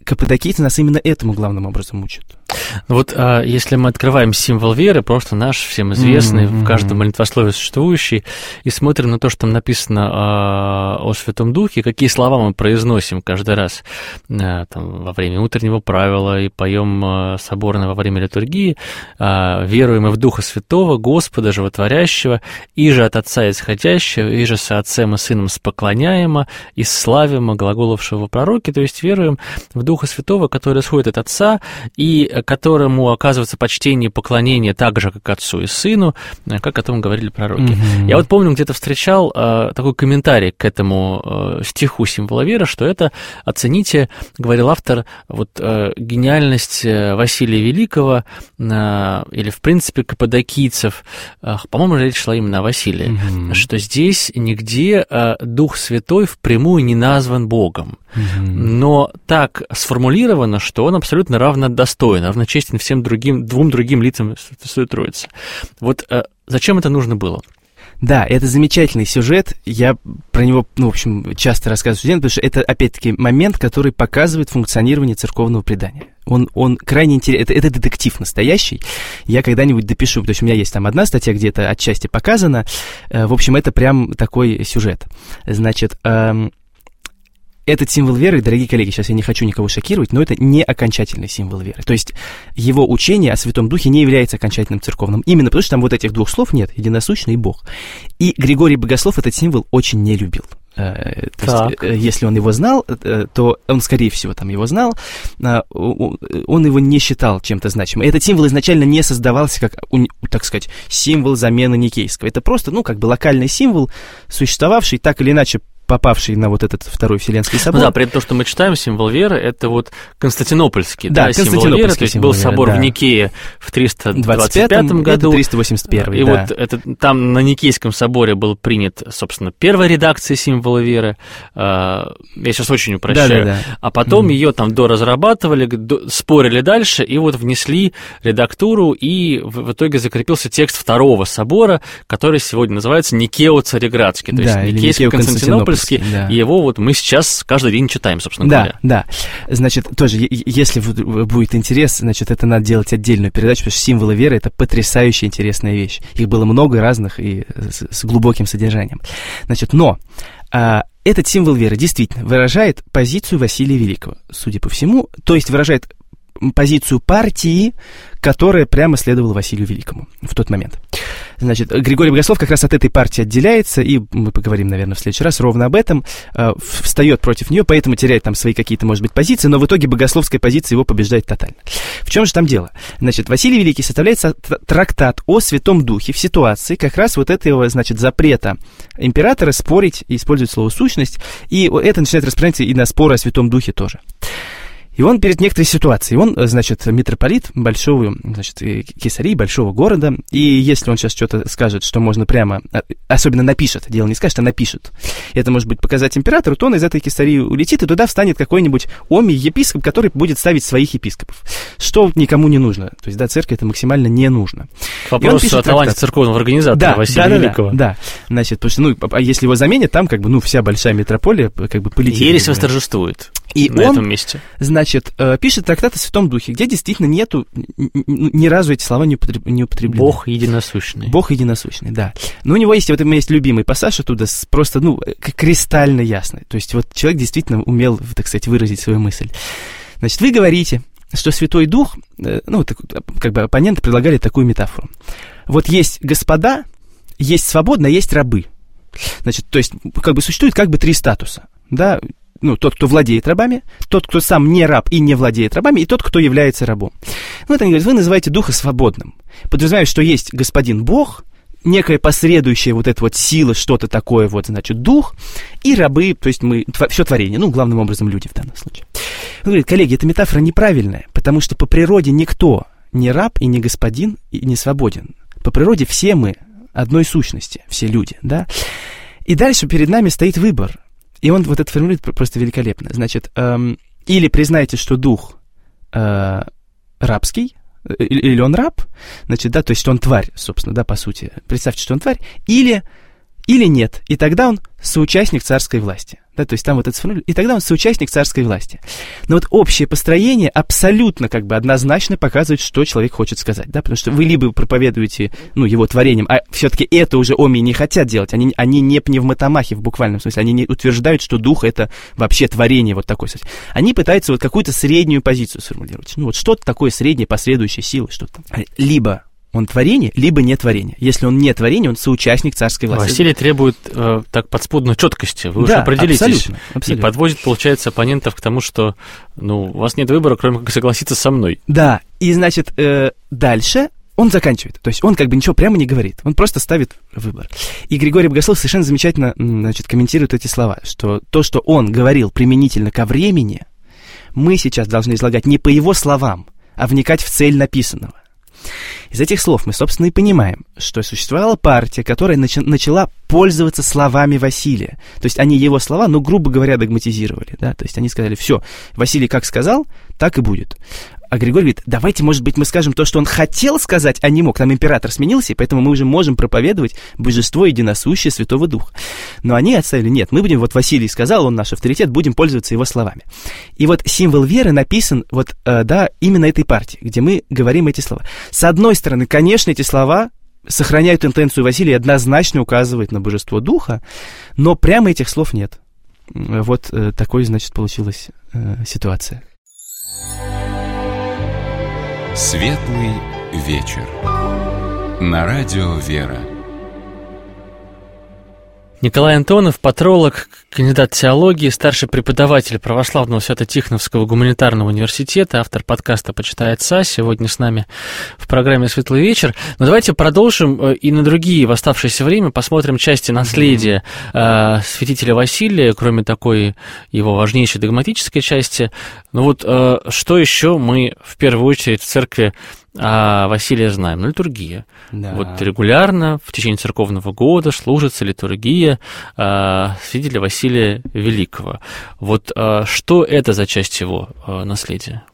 каппадокийцы нас именно этому главным образом учат. Вот а, если мы открываем символ веры, просто наш, всем известный, mm-hmm. в каждом молитвослове существующий, и смотрим на то, что там написано а, о Святом Духе, какие слова мы произносим каждый раз а, там, во время утреннего правила и поем а, соборно во время литургии, а, веруем и в Духа Святого, Господа Животворящего, и же от Отца исходящего, и же со Отцем и Сыном споклоняемо, и славимо, глаголовшего в пророке, то есть веруем в Духа Святого, который исходит от Отца, и которому оказывается почтение и поклонение так же, как Отцу и Сыну, как о том говорили пророки. Mm-hmm. Я вот помню, где-то встречал э, такой комментарий к этому э, стиху символа веры, что это, оцените, говорил автор, вот э, гениальность Василия Великого э, или, в принципе, каппадокийцев, э, по-моему, речь шла именно о Василии, mm-hmm. что здесь нигде э, Дух Святой впрямую не назван Богом, mm-hmm. но так сформулировано, что он абсолютно равнодостоин, равночестен всем другим, двум другим лицам Святой Троицы. Вот э, зачем это нужно было? Да, это замечательный сюжет, я про него, ну, в общем, часто рассказываю студентам, потому что это, опять-таки, момент, который показывает функционирование церковного предания. Он, он крайне интересный, это, это детектив настоящий, я когда-нибудь допишу, то есть у меня есть там одна статья, где это отчасти показано, э, в общем, это прям такой сюжет. Значит, э, этот символ веры, дорогие коллеги, сейчас я не хочу никого шокировать, но это не окончательный символ веры. То есть его учение о Святом Духе не является окончательным церковным. Именно потому, что там вот этих двух слов нет, единосущный и Бог. И Григорий Богослов этот символ очень не любил. То есть, если он его знал, то он, скорее всего, там его знал, он его не считал чем-то значимым. Этот символ изначально не создавался как, так сказать, символ замены Никейского. Это просто, ну, как бы локальный символ, существовавший так или иначе, попавший на вот этот Второй Вселенский собор. Ну да, при этом то, что мы читаем, символ веры, это вот константинопольский, да, да, символ веры, то есть был собор веры, да. в Никее в триста двадцать пятом году. Это триста восемьдесят первый, и да. вот это, там на Никейском соборе был принят, собственно, первая редакция символа веры, я сейчас очень упрощаю, да, да, да. а потом mm-hmm. ее там доразрабатывали, до, спорили дальше, и вот внесли редактуру, и в, в итоге закрепился текст Второго собора, который сегодня называется Никео-Цареградский, то да, есть Никейско-Константинопольский. Да. И его вот мы сейчас каждый день читаем, собственно да, говоря. Да, да. Значит, тоже, если будет интерес, значит, это надо делать отдельную передачу, потому что символы веры — это потрясающе интересная вещь. Их было много разных и с, с глубоким содержанием. Значит, но а, этот символ веры действительно выражает позицию Василия Великого, судя по всему, то есть выражает позицию партии, которая прямо следовала Василию Великому в тот момент. Значит, Григорий Богослов как раз от этой партии отделяется, и мы поговорим, наверное, в следующий раз ровно об этом, э, встает против нее, поэтому теряет там свои какие-то, может быть, позиции, но в итоге богословская позиция его побеждает тотально. В чем же там дело? Значит, Василий Великий составляет трактат о Святом Духе в ситуации как раз вот этого, значит, запрета императора спорить и использовать слово «сущность», и это начинает распространяться и на споры о Святом Духе тоже. И он перед некоторой ситуацией, он, значит, митрополит большого, значит, Кесарии, большого города, и если он сейчас что-то скажет, что можно прямо, особенно напишет, дело не скажет, а напишет, это может быть показать императору, то он из этой Кесарии улетит, и туда встанет какой-нибудь омий епископ, который будет ставить своих епископов, что никому не нужно, то есть, да, церкви это максимально не нужно. К вопросу о таланте церковного организатора да, Василия да, Великого. Да, да, значит, потому что, ну, а если его заменят, там, как бы, ну, вся большая митрополия, как бы, полетит. Ересь восторжествует и на он, этом месте. Значит, пишет трактат о Святом Духе, где действительно нету, ни разу эти слова не, употреб, не употреблены. Бог единосущный. Бог единосущный, да. Но у него есть, вот у меня есть любимый пассаж оттуда, просто, ну, кристально ясный. То есть вот человек действительно умел, так сказать, выразить свою мысль. Значит, вы говорите, что Святой Дух, ну, так, как бы оппоненты предлагали такую метафору. Вот есть господа, есть свободные, а есть рабы. Значит, то есть, как бы существует как бы три статуса, да, ну, тот, кто владеет рабами, тот, кто сам не раб и не владеет рабами, и тот, кто является рабом. Ну, это они говорят, вы называете Духа свободным. Подразумевая, что есть господин Бог, некая посредующая вот эта вот сила, что-то такое вот, значит, Дух, и рабы, то есть мы, все творение, ну, главным образом люди в данном случае. Он говорит, коллеги, эта метафора неправильная, потому что по природе никто не раб и не господин и не свободен. По природе все мы одной сущности, все люди, да. И дальше перед нами стоит выбор. И он вот это формулирует просто великолепно. Значит, эм, или признайте, что дух э, рабский, или он раб, значит, да, то есть, что он тварь, собственно, да, по сути. Представьте, что он тварь. Или или нет, и тогда он соучастник царской власти. Да, то есть там вот это сформулировано, и тогда он соучастник царской власти. Но вот общее построение абсолютно как бы однозначно показывает, что человек хочет сказать, да, потому что вы либо проповедуете, ну, его творением, а все-таки это уже оми не хотят делать, они, они не пневмотомахи в буквальном смысле, они не утверждают, что дух — это вообще творение вот такое. Они пытаются вот какую-то среднюю позицию сформулировать, ну, вот что-то такое среднее, последующее силы, что-то. Либо он творение, либо не творение. Если он не творение, он соучастник царской власти. Василий требует э, так подспудной четкости. Вы да, уж определитесь. Абсолютно, абсолютно. И подводит, получается, оппонентов к тому, что ну, у вас нет выбора, кроме как согласиться со мной. Да, и, значит, э, дальше он заканчивает. То есть он как бы ничего прямо не говорит. Он просто ставит выбор. И Григорий Богослов совершенно замечательно, значит, комментирует эти слова, что то, что он говорил применительно ко времени, мы сейчас должны излагать не по его словам, а вникать в цель написанного. Из этих слов мы, собственно, и понимаем, что существовала партия, которая начи- начала пользоваться словами Василия. То есть они его слова, ну, грубо говоря, догматизировали. Да? То есть они сказали, все, Василий как сказал, так и будет. А Григорий говорит, давайте, может быть, мы скажем то, что он хотел сказать, а не мог. Там император сменился, и поэтому мы уже можем проповедовать божество единосущее Святого Духа. Но они отставили, нет, мы будем, вот Василий сказал, он наш авторитет, будем пользоваться его словами. И вот символ веры написан вот, э, да, именно этой партии, где мы говорим эти слова. С одной стороны, конечно, эти слова сохраняют интенцию Василия, однозначно указывают на божество Духа, но прямо этих слов нет. Вот э, такой, значит, получилась э, ситуация. Светлый вечер. На радио «Вера». Николай Антонов, патролог, кандидат теологии, старший преподаватель Православного Свято-Тихоновского гуманитарного университета, автор подкаста «Почитай отца», сегодня с нами в программе «Светлый вечер». Но давайте продолжим и на другие в оставшееся время посмотрим части наследия э, святителя Василия, кроме такой его важнейшей догматической части. Ну вот э, что еще мы в первую очередь в церкви а Василия знаем? Ну, литургия. Да. Вот регулярно в течение церковного года служится литургия а, святителя Василия Великого. Вот а, что это за часть его а, наследия?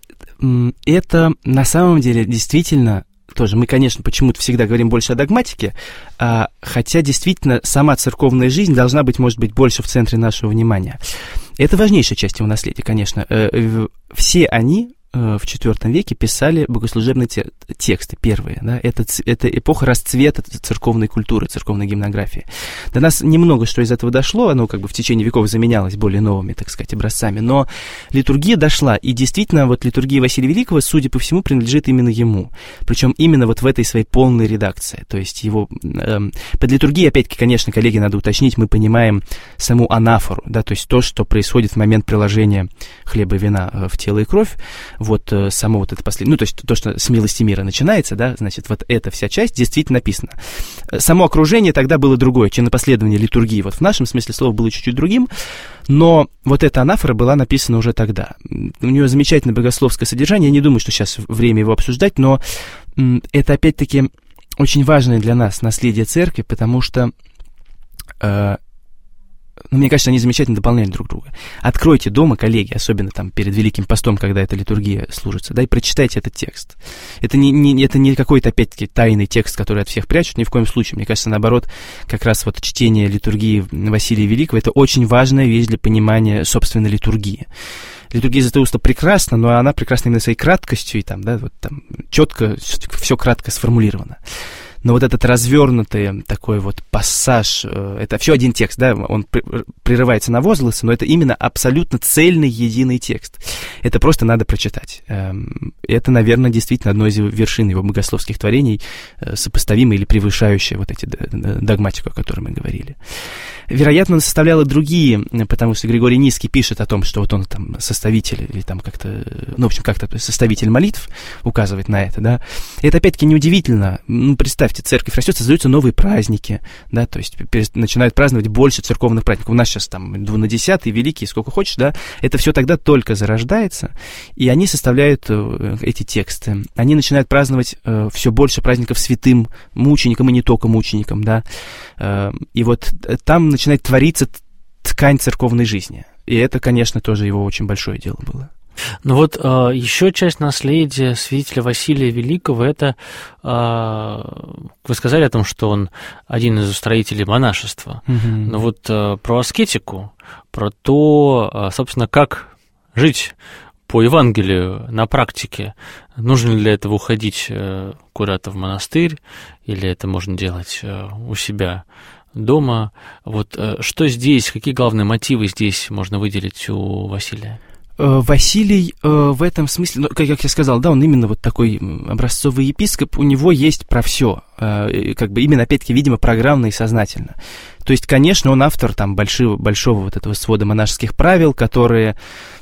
Это на самом деле действительно тоже, мы, конечно, почему-то всегда говорим больше о догматике, а, хотя действительно сама церковная жизнь должна быть, может быть, больше в центре нашего внимания. Это важнейшая часть его наследия, конечно. Все они в четвёртом веке писали богослужебные те- тексты первые. Да? Это, это эпоха расцвета церковной культуры, церковной гимнографии. До нас немного что из этого дошло, оно как бы в течение веков заменялось более новыми, так сказать, образцами, но литургия дошла, и действительно вот литургия Василия Великого, судя по всему, принадлежит именно ему, причем именно вот в этой своей полной редакции. То есть его... Э, под литургией, опять-таки, конечно, коллеги, надо уточнить, мы понимаем саму анафору, да, то есть то, что происходит в момент приложения хлеба и вина в тело и кровь. Вот э, само вот это последнее, ну, то есть то, что с милости мира начинается, да, значит, вот эта вся часть действительно написана. Само окружение тогда было другое, чинопоследование литургии, вот в нашем смысле слова было чуть-чуть другим, но вот эта анафора была написана уже тогда. У нее замечательное богословское содержание, я не думаю, что сейчас время его обсуждать, но м, это, опять-таки, очень важное для нас наследие церкви, потому что... Э, Ну, мне кажется, они замечательно дополняют друг друга. Откройте дома, коллеги, особенно там перед Великим постом, когда эта литургия служится, да, и прочитайте этот текст. Это не, не, это не какой-то, опять-таки, тайный текст, который от всех прячут, ни в коем случае. Мне кажется, наоборот, как раз вот чтение литургии Василия Великого — это очень важная вещь для понимания, собственно, литургии. Литургия Златоуста прекрасна, но она прекрасна именно своей краткостью, и там, да, вот там четко, все кратко сформулировано. Но вот этот развернутый такой вот пассаж, это все один текст, да, он прерывается на возгласы, но это именно абсолютно цельный единый текст. Это просто надо прочитать. Это, наверное, действительно одно из вершин его богословских творений, сопоставимое или превышающее вот эти догматику, о которой мы говорили. Вероятно, он составлял и другие, потому что Григорий Низкий пишет о том, что вот он там составитель, или там как-то, ну, в общем, как-то составитель молитв, указывает на это, да. Это, опять-таки, неудивительно. Ну, представьте, церковь растет, создаются новые праздники, да, то есть начинают праздновать больше церковных праздников. У нас сейчас там двунадесятый, великий, сколько хочешь, да. Это все тогда только зарождается, и они составляют эти тексты. Они начинают праздновать э, все больше праздников святым мученикам, и не только мученикам, да. Э, и вот там начинает твориться ткань церковной жизни. И это, конечно, тоже его очень большое дело было. Ну вот э, еще часть наследия святителя Василия Великого, это, э, вы сказали о том, что он один из устроителей монашества, mm-hmm. но вот э, про аскетику, про то, э, собственно, как жить по Евангелию на практике, нужно ли для этого уходить э, куда-то в монастырь, или это можно делать э, у себя дома, вот э, что здесь, какие главные мотивы здесь можно выделить у Василия? Василий э, в этом смысле, ну, как, как я сказал, да, он именно вот такой образцовый епископ, у него есть про все, э, как бы именно, опять-таки, видимо, программно и сознательно. То есть, конечно, он автор там большого, большого вот этого свода монашеских правил, которые,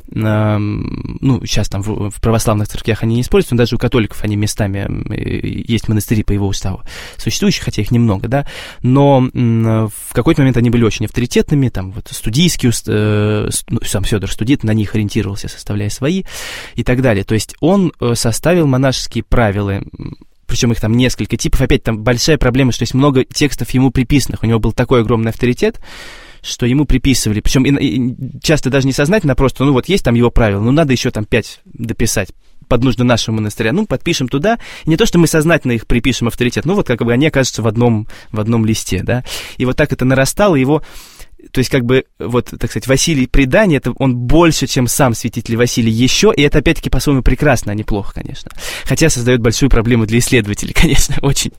э, ну, сейчас там в, в православных церквях они не используются, но даже у католиков они местами, э, есть монастыри по его уставу существующих, хотя их немного, да, но э, в какой-то момент они были очень авторитетными, там вот студийский, э, ну, сам Федор Студит на них ориентировался, составляя свои и так далее. То есть он э, составил монашеские правила, причем их там несколько типов. Опять там большая проблема, что есть много текстов ему приписанных. У него был такой огромный авторитет, что ему приписывали. Причем и, и часто даже несознательно, просто, ну вот есть там его правила, ну надо еще там пять дописать под нужды нашего монастыря. Ну, подпишем туда. И не то, что мы сознательно их припишем авторитет, ну вот как бы они окажутся в одном, в одном листе, да. И вот так это нарастало, его... То есть, как бы, вот, так сказать, Василий предание, это он больше, чем сам святитель Василий еще, и это, опять-таки, по-своему прекрасно, а не плохо, конечно. Хотя создает большую проблему для исследователей, конечно, очень.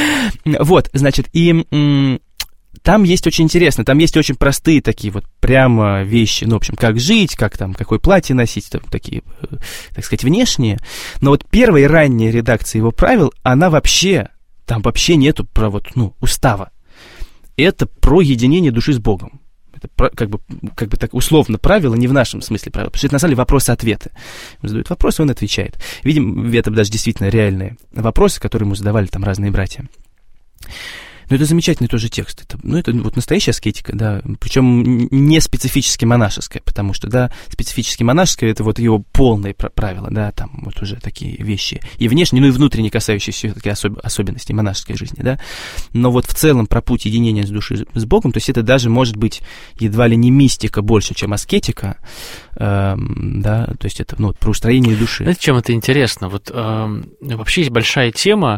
Вот, значит, и м- там есть очень интересно, там есть очень простые такие вот прямо вещи, ну, в общем, как жить, как там, какое платье носить, там, такие, так сказать, внешние. Но вот первая ранняя редакция его правил, она вообще, там вообще нету про вот, ну, устава. Это про единение души с Богом. Это про, как бы, как бы так условно правило, не в нашем смысле правило, потому что это на самом деле вопросы-ответы. Ему задают вопросы, он отвечает. Видим, это даже действительно реальные вопросы, которые ему задавали там разные братья. Но это замечательный тоже текст. Это, ну, это вот настоящая аскетика, да, причем не специфически монашеская, потому что, да, специфически монашеская — это вот его полные правила, да, там вот уже такие вещи, и внешние, ну и внутренние, касающиеся все-таки особ- особенностей монашеской жизни, да, но вот в целом про путь единения с душой с Богом, то есть это даже может быть едва ли не мистика больше, чем аскетика, эм, да, то есть это, ну, про устроение души. Знаете, чем это интересно? Вот эм, вообще есть большая тема,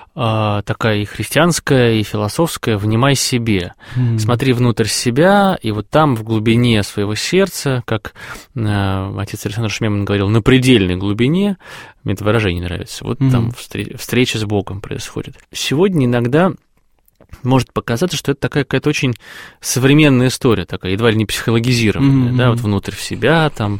такая и христианская, и философская: «Внимай себе». Mm. Смотри внутрь себя, и вот там, в глубине своего сердца, как э, отец Александр Шмеман говорил, на предельной глубине, мне это выражение нравится, вот mm. там встр- встреча с Богом происходит. Сегодня иногда может показаться, что это такая какая-то очень современная история, такая едва ли не психологизированная, mm-hmm. да, вот внутрь себя, там,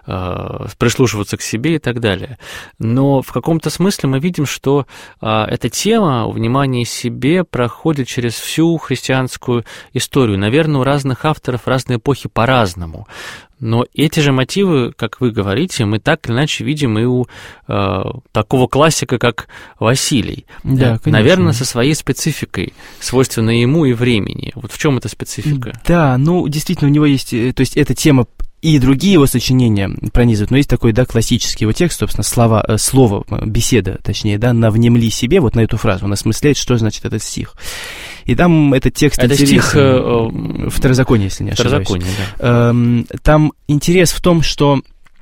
э, прислушиваться к себе и так далее. Но в каком-то смысле мы видим, что э, эта тема внимания себе проходит через всю христианскую историю. Наверное, у разных авторов разные эпохи по-разному. Но эти же мотивы, как вы говорите, мы так или иначе видим и у э, такого классика, как Василий. Да, конечно. Наверное, со своей спецификой, свойственной ему и времени. Вот в чем эта специфика? Да, ну, действительно, у него есть, то есть эта тема и другие его сочинения пронизывают, но есть такой, да, классический его текст, собственно, слова, слово, беседа, точнее, да, на «внемли себе», вот на эту фразу, он осмысляет, что значит этот стих. И там этот текст это интересен. Стих э, Второзаконие, если не ошибаюсь. Второзаконие, да. Эм, там интерес в том, что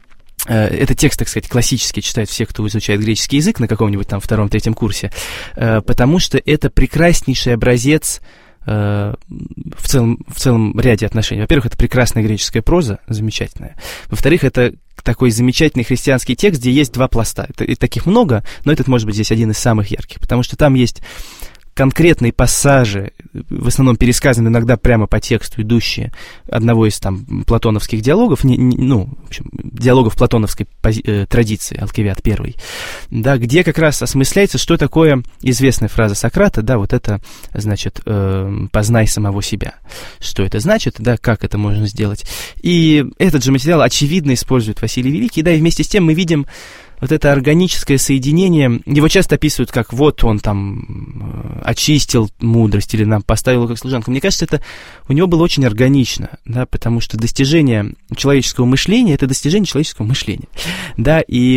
э, этот текст, так сказать, классически читают все, кто изучает греческий язык на каком-нибудь там втором-третьем курсе, э, потому что это прекраснейший образец э, в целом, в целом ряде отношений. Во-первых, это прекрасная греческая проза, замечательная. Во-вторых, это такой замечательный христианский текст, где есть два пласта. Это, и таких много, но этот, может быть, здесь один из самых ярких, потому что там есть конкретные пассажи, в основном пересказаны иногда прямо по тексту, идущие одного из там платоновских диалогов, не, не, ну, в общем, диалогов платоновской пози- э, традиции, Алкивиад первый, да, где как раз осмысляется, что такое известная фраза Сократа, да, вот это, значит, э, «познай самого себя». Что это значит, да, как это можно сделать. И этот же материал очевидно использует Василий Великий, да, и вместе с тем мы видим вот это органическое соединение, его часто описывают как вот он там очистил мудрость или нам поставил как служанку. Мне кажется, это у него было очень органично, да, потому что достижение человеческого мышления — это достижение человеческого мышления, да, и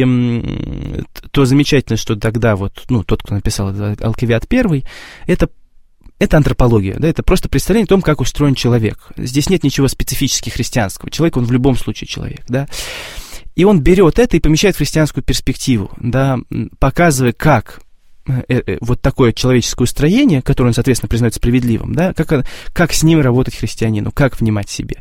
м, то замечательно, что тогда вот, ну, тот, кто написал Алкивиад первый, это Это антропология, да, это просто представление о том, как устроен человек. Здесь нет ничего специфически христианского. Человек, он в любом случае человек, да. И он берет это и помещает в христианскую перспективу, да, показывая, как вот такое человеческое устроение, которое он, соответственно, признает справедливым, да, как, как с ним работать христианину, как внимать себе.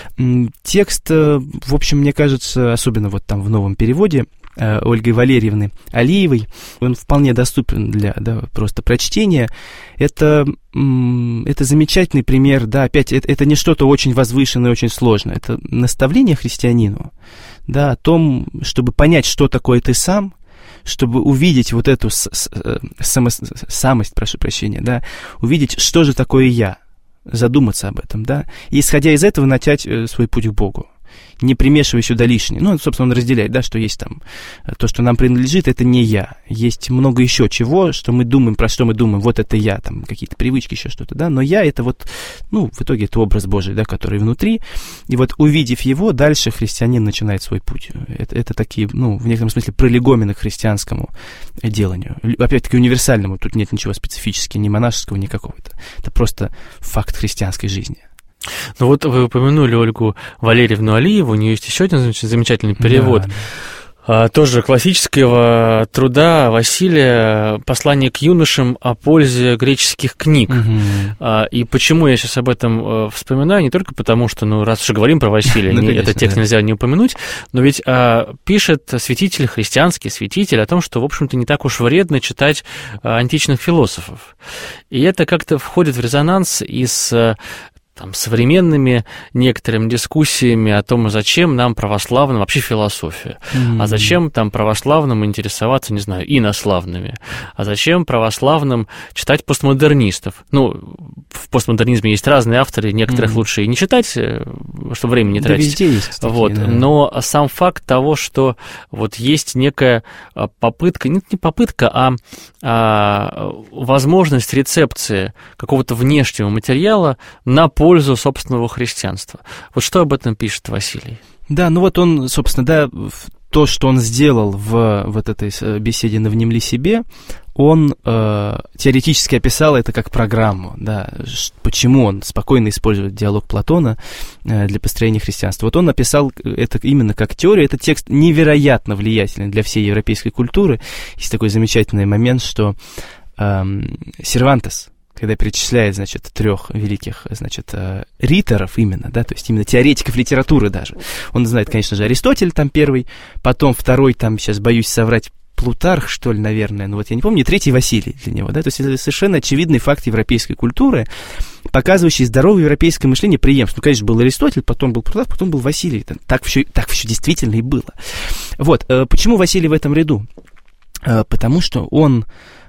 Текст, в общем, мне кажется, особенно вот там в новом переводе Ольгой Валерьевны Алиевой, он вполне доступен для, да, просто прочтения. Это, это замечательный пример, да, опять, это, это не что-то очень возвышенное, очень сложное, это наставление христианину, да, о том, чтобы понять, что такое ты сам, чтобы увидеть вот эту с- с- само- самость, прошу прощения, да, увидеть, что же такое я, задуматься об этом, да, и, исходя из этого, начать свой путь к Богу, не примешивая сюда лишнее. Ну, собственно, он разделяет, да, что есть там то, что нам принадлежит, это не я. Есть много еще чего, что мы думаем, про что мы думаем, вот это я, там, какие-то привычки, еще что-то, да, но я — это вот, ну, в итоге это образ Божий, да, который внутри, и вот, увидев его, дальше христианин начинает свой путь. Это, это такие, ну, в некотором смысле, пролегомены к христианскому деланию. Опять-таки, универсальному, тут нет ничего специфического, ни монашеского, ни какого-то. Это просто факт христианской жизни. Ну вот вы упомянули Ольгу Валерьевну Алиеву, у нее есть еще один замечательный перевод, да, тоже классического труда Василия «Послание к юношам о пользе греческих книг». Угу. И почему я сейчас об этом вспоминаю? Не только потому, что, ну, раз уж говорим про Василия, ну, конечно, этот текст да. нельзя не упомянуть, но ведь а, пишет святитель, христианский святитель, о том, что, в общем-то, не так уж вредно читать античных философов. И это как-то входит в резонанс и с там, современными некоторыми дискуссиями о том, зачем нам православным вообще философия, mm-hmm. а зачем там православным интересоваться, не знаю, инославными, а зачем православным читать постмодернистов. Ну, в постмодернизме есть разные авторы, некоторых mm-hmm. лучше и не читать, чтобы время не тратить. Да, везде есть, кстати, вот. Да. Но сам факт того, что вот есть некая попытка, нет, не попытка, а, а возможность рецепции какого-то внешнего материала на пользу собственного христианства. Вот что об этом пишет Василий? Да, ну вот он, собственно, да, то, что он сделал в вот этой беседе «На внемли себе», он э, теоретически описал это как программу, да, почему он спокойно использует диалог Платона э, для построения христианства. Вот он описал это именно как теорию. Этот текст невероятно влиятельный для всей европейской культуры. Есть такой замечательный момент, что э, Сервантес, когда перечисляет, значит, трех великих, значит, риторов именно, да, то есть именно теоретиков литературы даже. Он знает, конечно же, Аристотель там первый, потом второй там, сейчас боюсь соврать, Плутарх, что ли, наверное, ну вот я не помню, и третий Василий для него, да, то есть это совершенно очевидный факт европейской культуры, показывающий здоровое европейское мышление, преемство. Ну, конечно, был Аристотель, потом был Плутарх, потом был Василий. Так все, так все действительно и было. Вот, почему Василий в этом ряду? Потому что он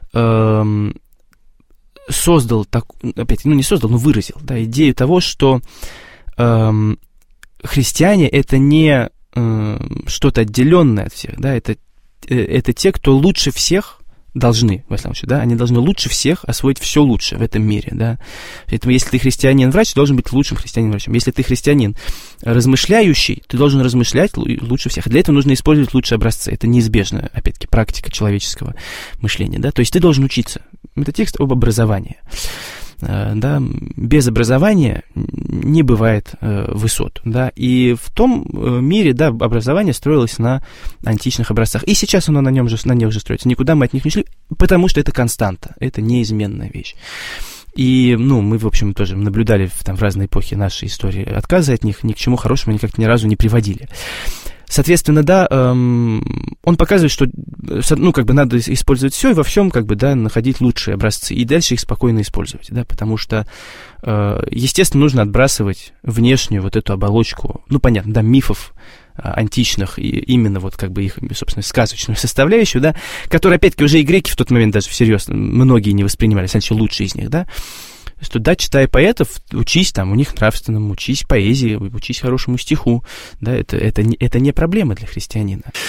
создал, так, опять, ну не создал, но выразил, да, идею того, что эм, христиане — это не э, что-то отделенное от всех, да, это, э, это те, кто лучше всех должны, во всяком случае, да, они должны лучше всех освоить все лучше в этом мире, да. Поэтому, если ты христианин-врач, ты должен быть лучшим христианин-врачом. Если ты христианин размышляющий, ты должен размышлять лучше всех. Для этого нужно использовать лучшие образцы. Это неизбежная, опять-таки, практика человеческого мышления, да. То есть ты должен учиться. Это текст об образовании. Да, без образования не бывает э, высот, да, и в том мире, да, образование строилось на античных образцах, и сейчас оно на нем же, на них же строится, никуда мы от них не шли, потому что это константа, это неизменная вещь. И, ну, мы, в общем, тоже наблюдали в, там, в разные эпохи нашей истории отказы от них, ни к чему хорошему они как-то ни разу не приводили. Соответственно, да, эм, он показывает, что, ну, как бы надо использовать все и во всем, как бы, да, находить лучшие образцы и дальше их спокойно использовать, да, потому что, э, естественно, нужно отбрасывать внешнюю вот эту оболочку, ну, понятно, да, мифов античных, и именно вот как бы их, собственно, сказочную составляющую, да, которую, опять-таки, уже и греки в тот момент даже всерьез многие не воспринимали, значит, лучшие из них, да, что, да, читая поэтов, учись там у них нравственному, учись поэзии, учись хорошему стиху, да, это, это, это не проблема для христианина.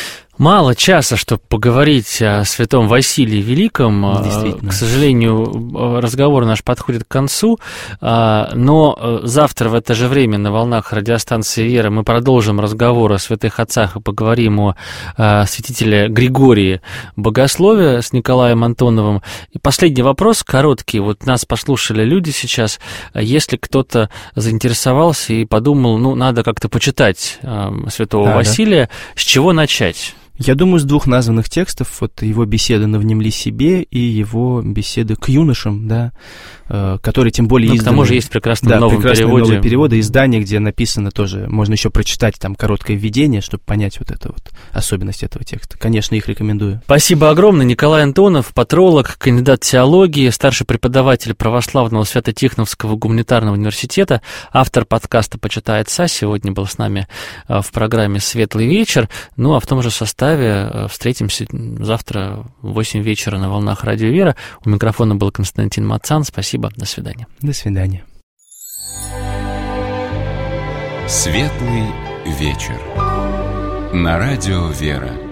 Мало часа, чтобы поговорить о святом Василии Великом. К сожалению, разговор наш подходит к концу, но завтра в это же время на волнах радиостанции «Вера» мы продолжим разговор о святых отцах и поговорим о святителе Григории Богословия с Николаем Антоновым. И последний вопрос, короткий. Вот нас послушали люди сейчас. Если кто-то заинтересовался и подумал, ну, надо как-то почитать святого да, Василия, да. С чего начать? Я думаю, с двух названных текстов, вот его беседы «На внемли себе» и его беседы к юношам, да, которые тем более ну, изданы... к тому же есть прекрасный да, новом прекрасные переводе. новые переводы, издания, где написано тоже, можно еще прочитать там короткое введение, чтобы понять вот эту вот особенность этого текста. Конечно, их рекомендую. Спасибо огромное. Николай Антонов, патролог, кандидат теологии, старший преподаватель православного Свято-Тихоновского гуманитарного университета, автор подкаста «Почитай отца». Сегодня был с нами в программе «Светлый вечер». Ну, а в том же составе встретимся завтра в восемь вечера на волнах Радио Вера. У микрофона был Константин Мацан. Спасибо. До свидания. До свидания. Светлый вечер. На Радио Вера.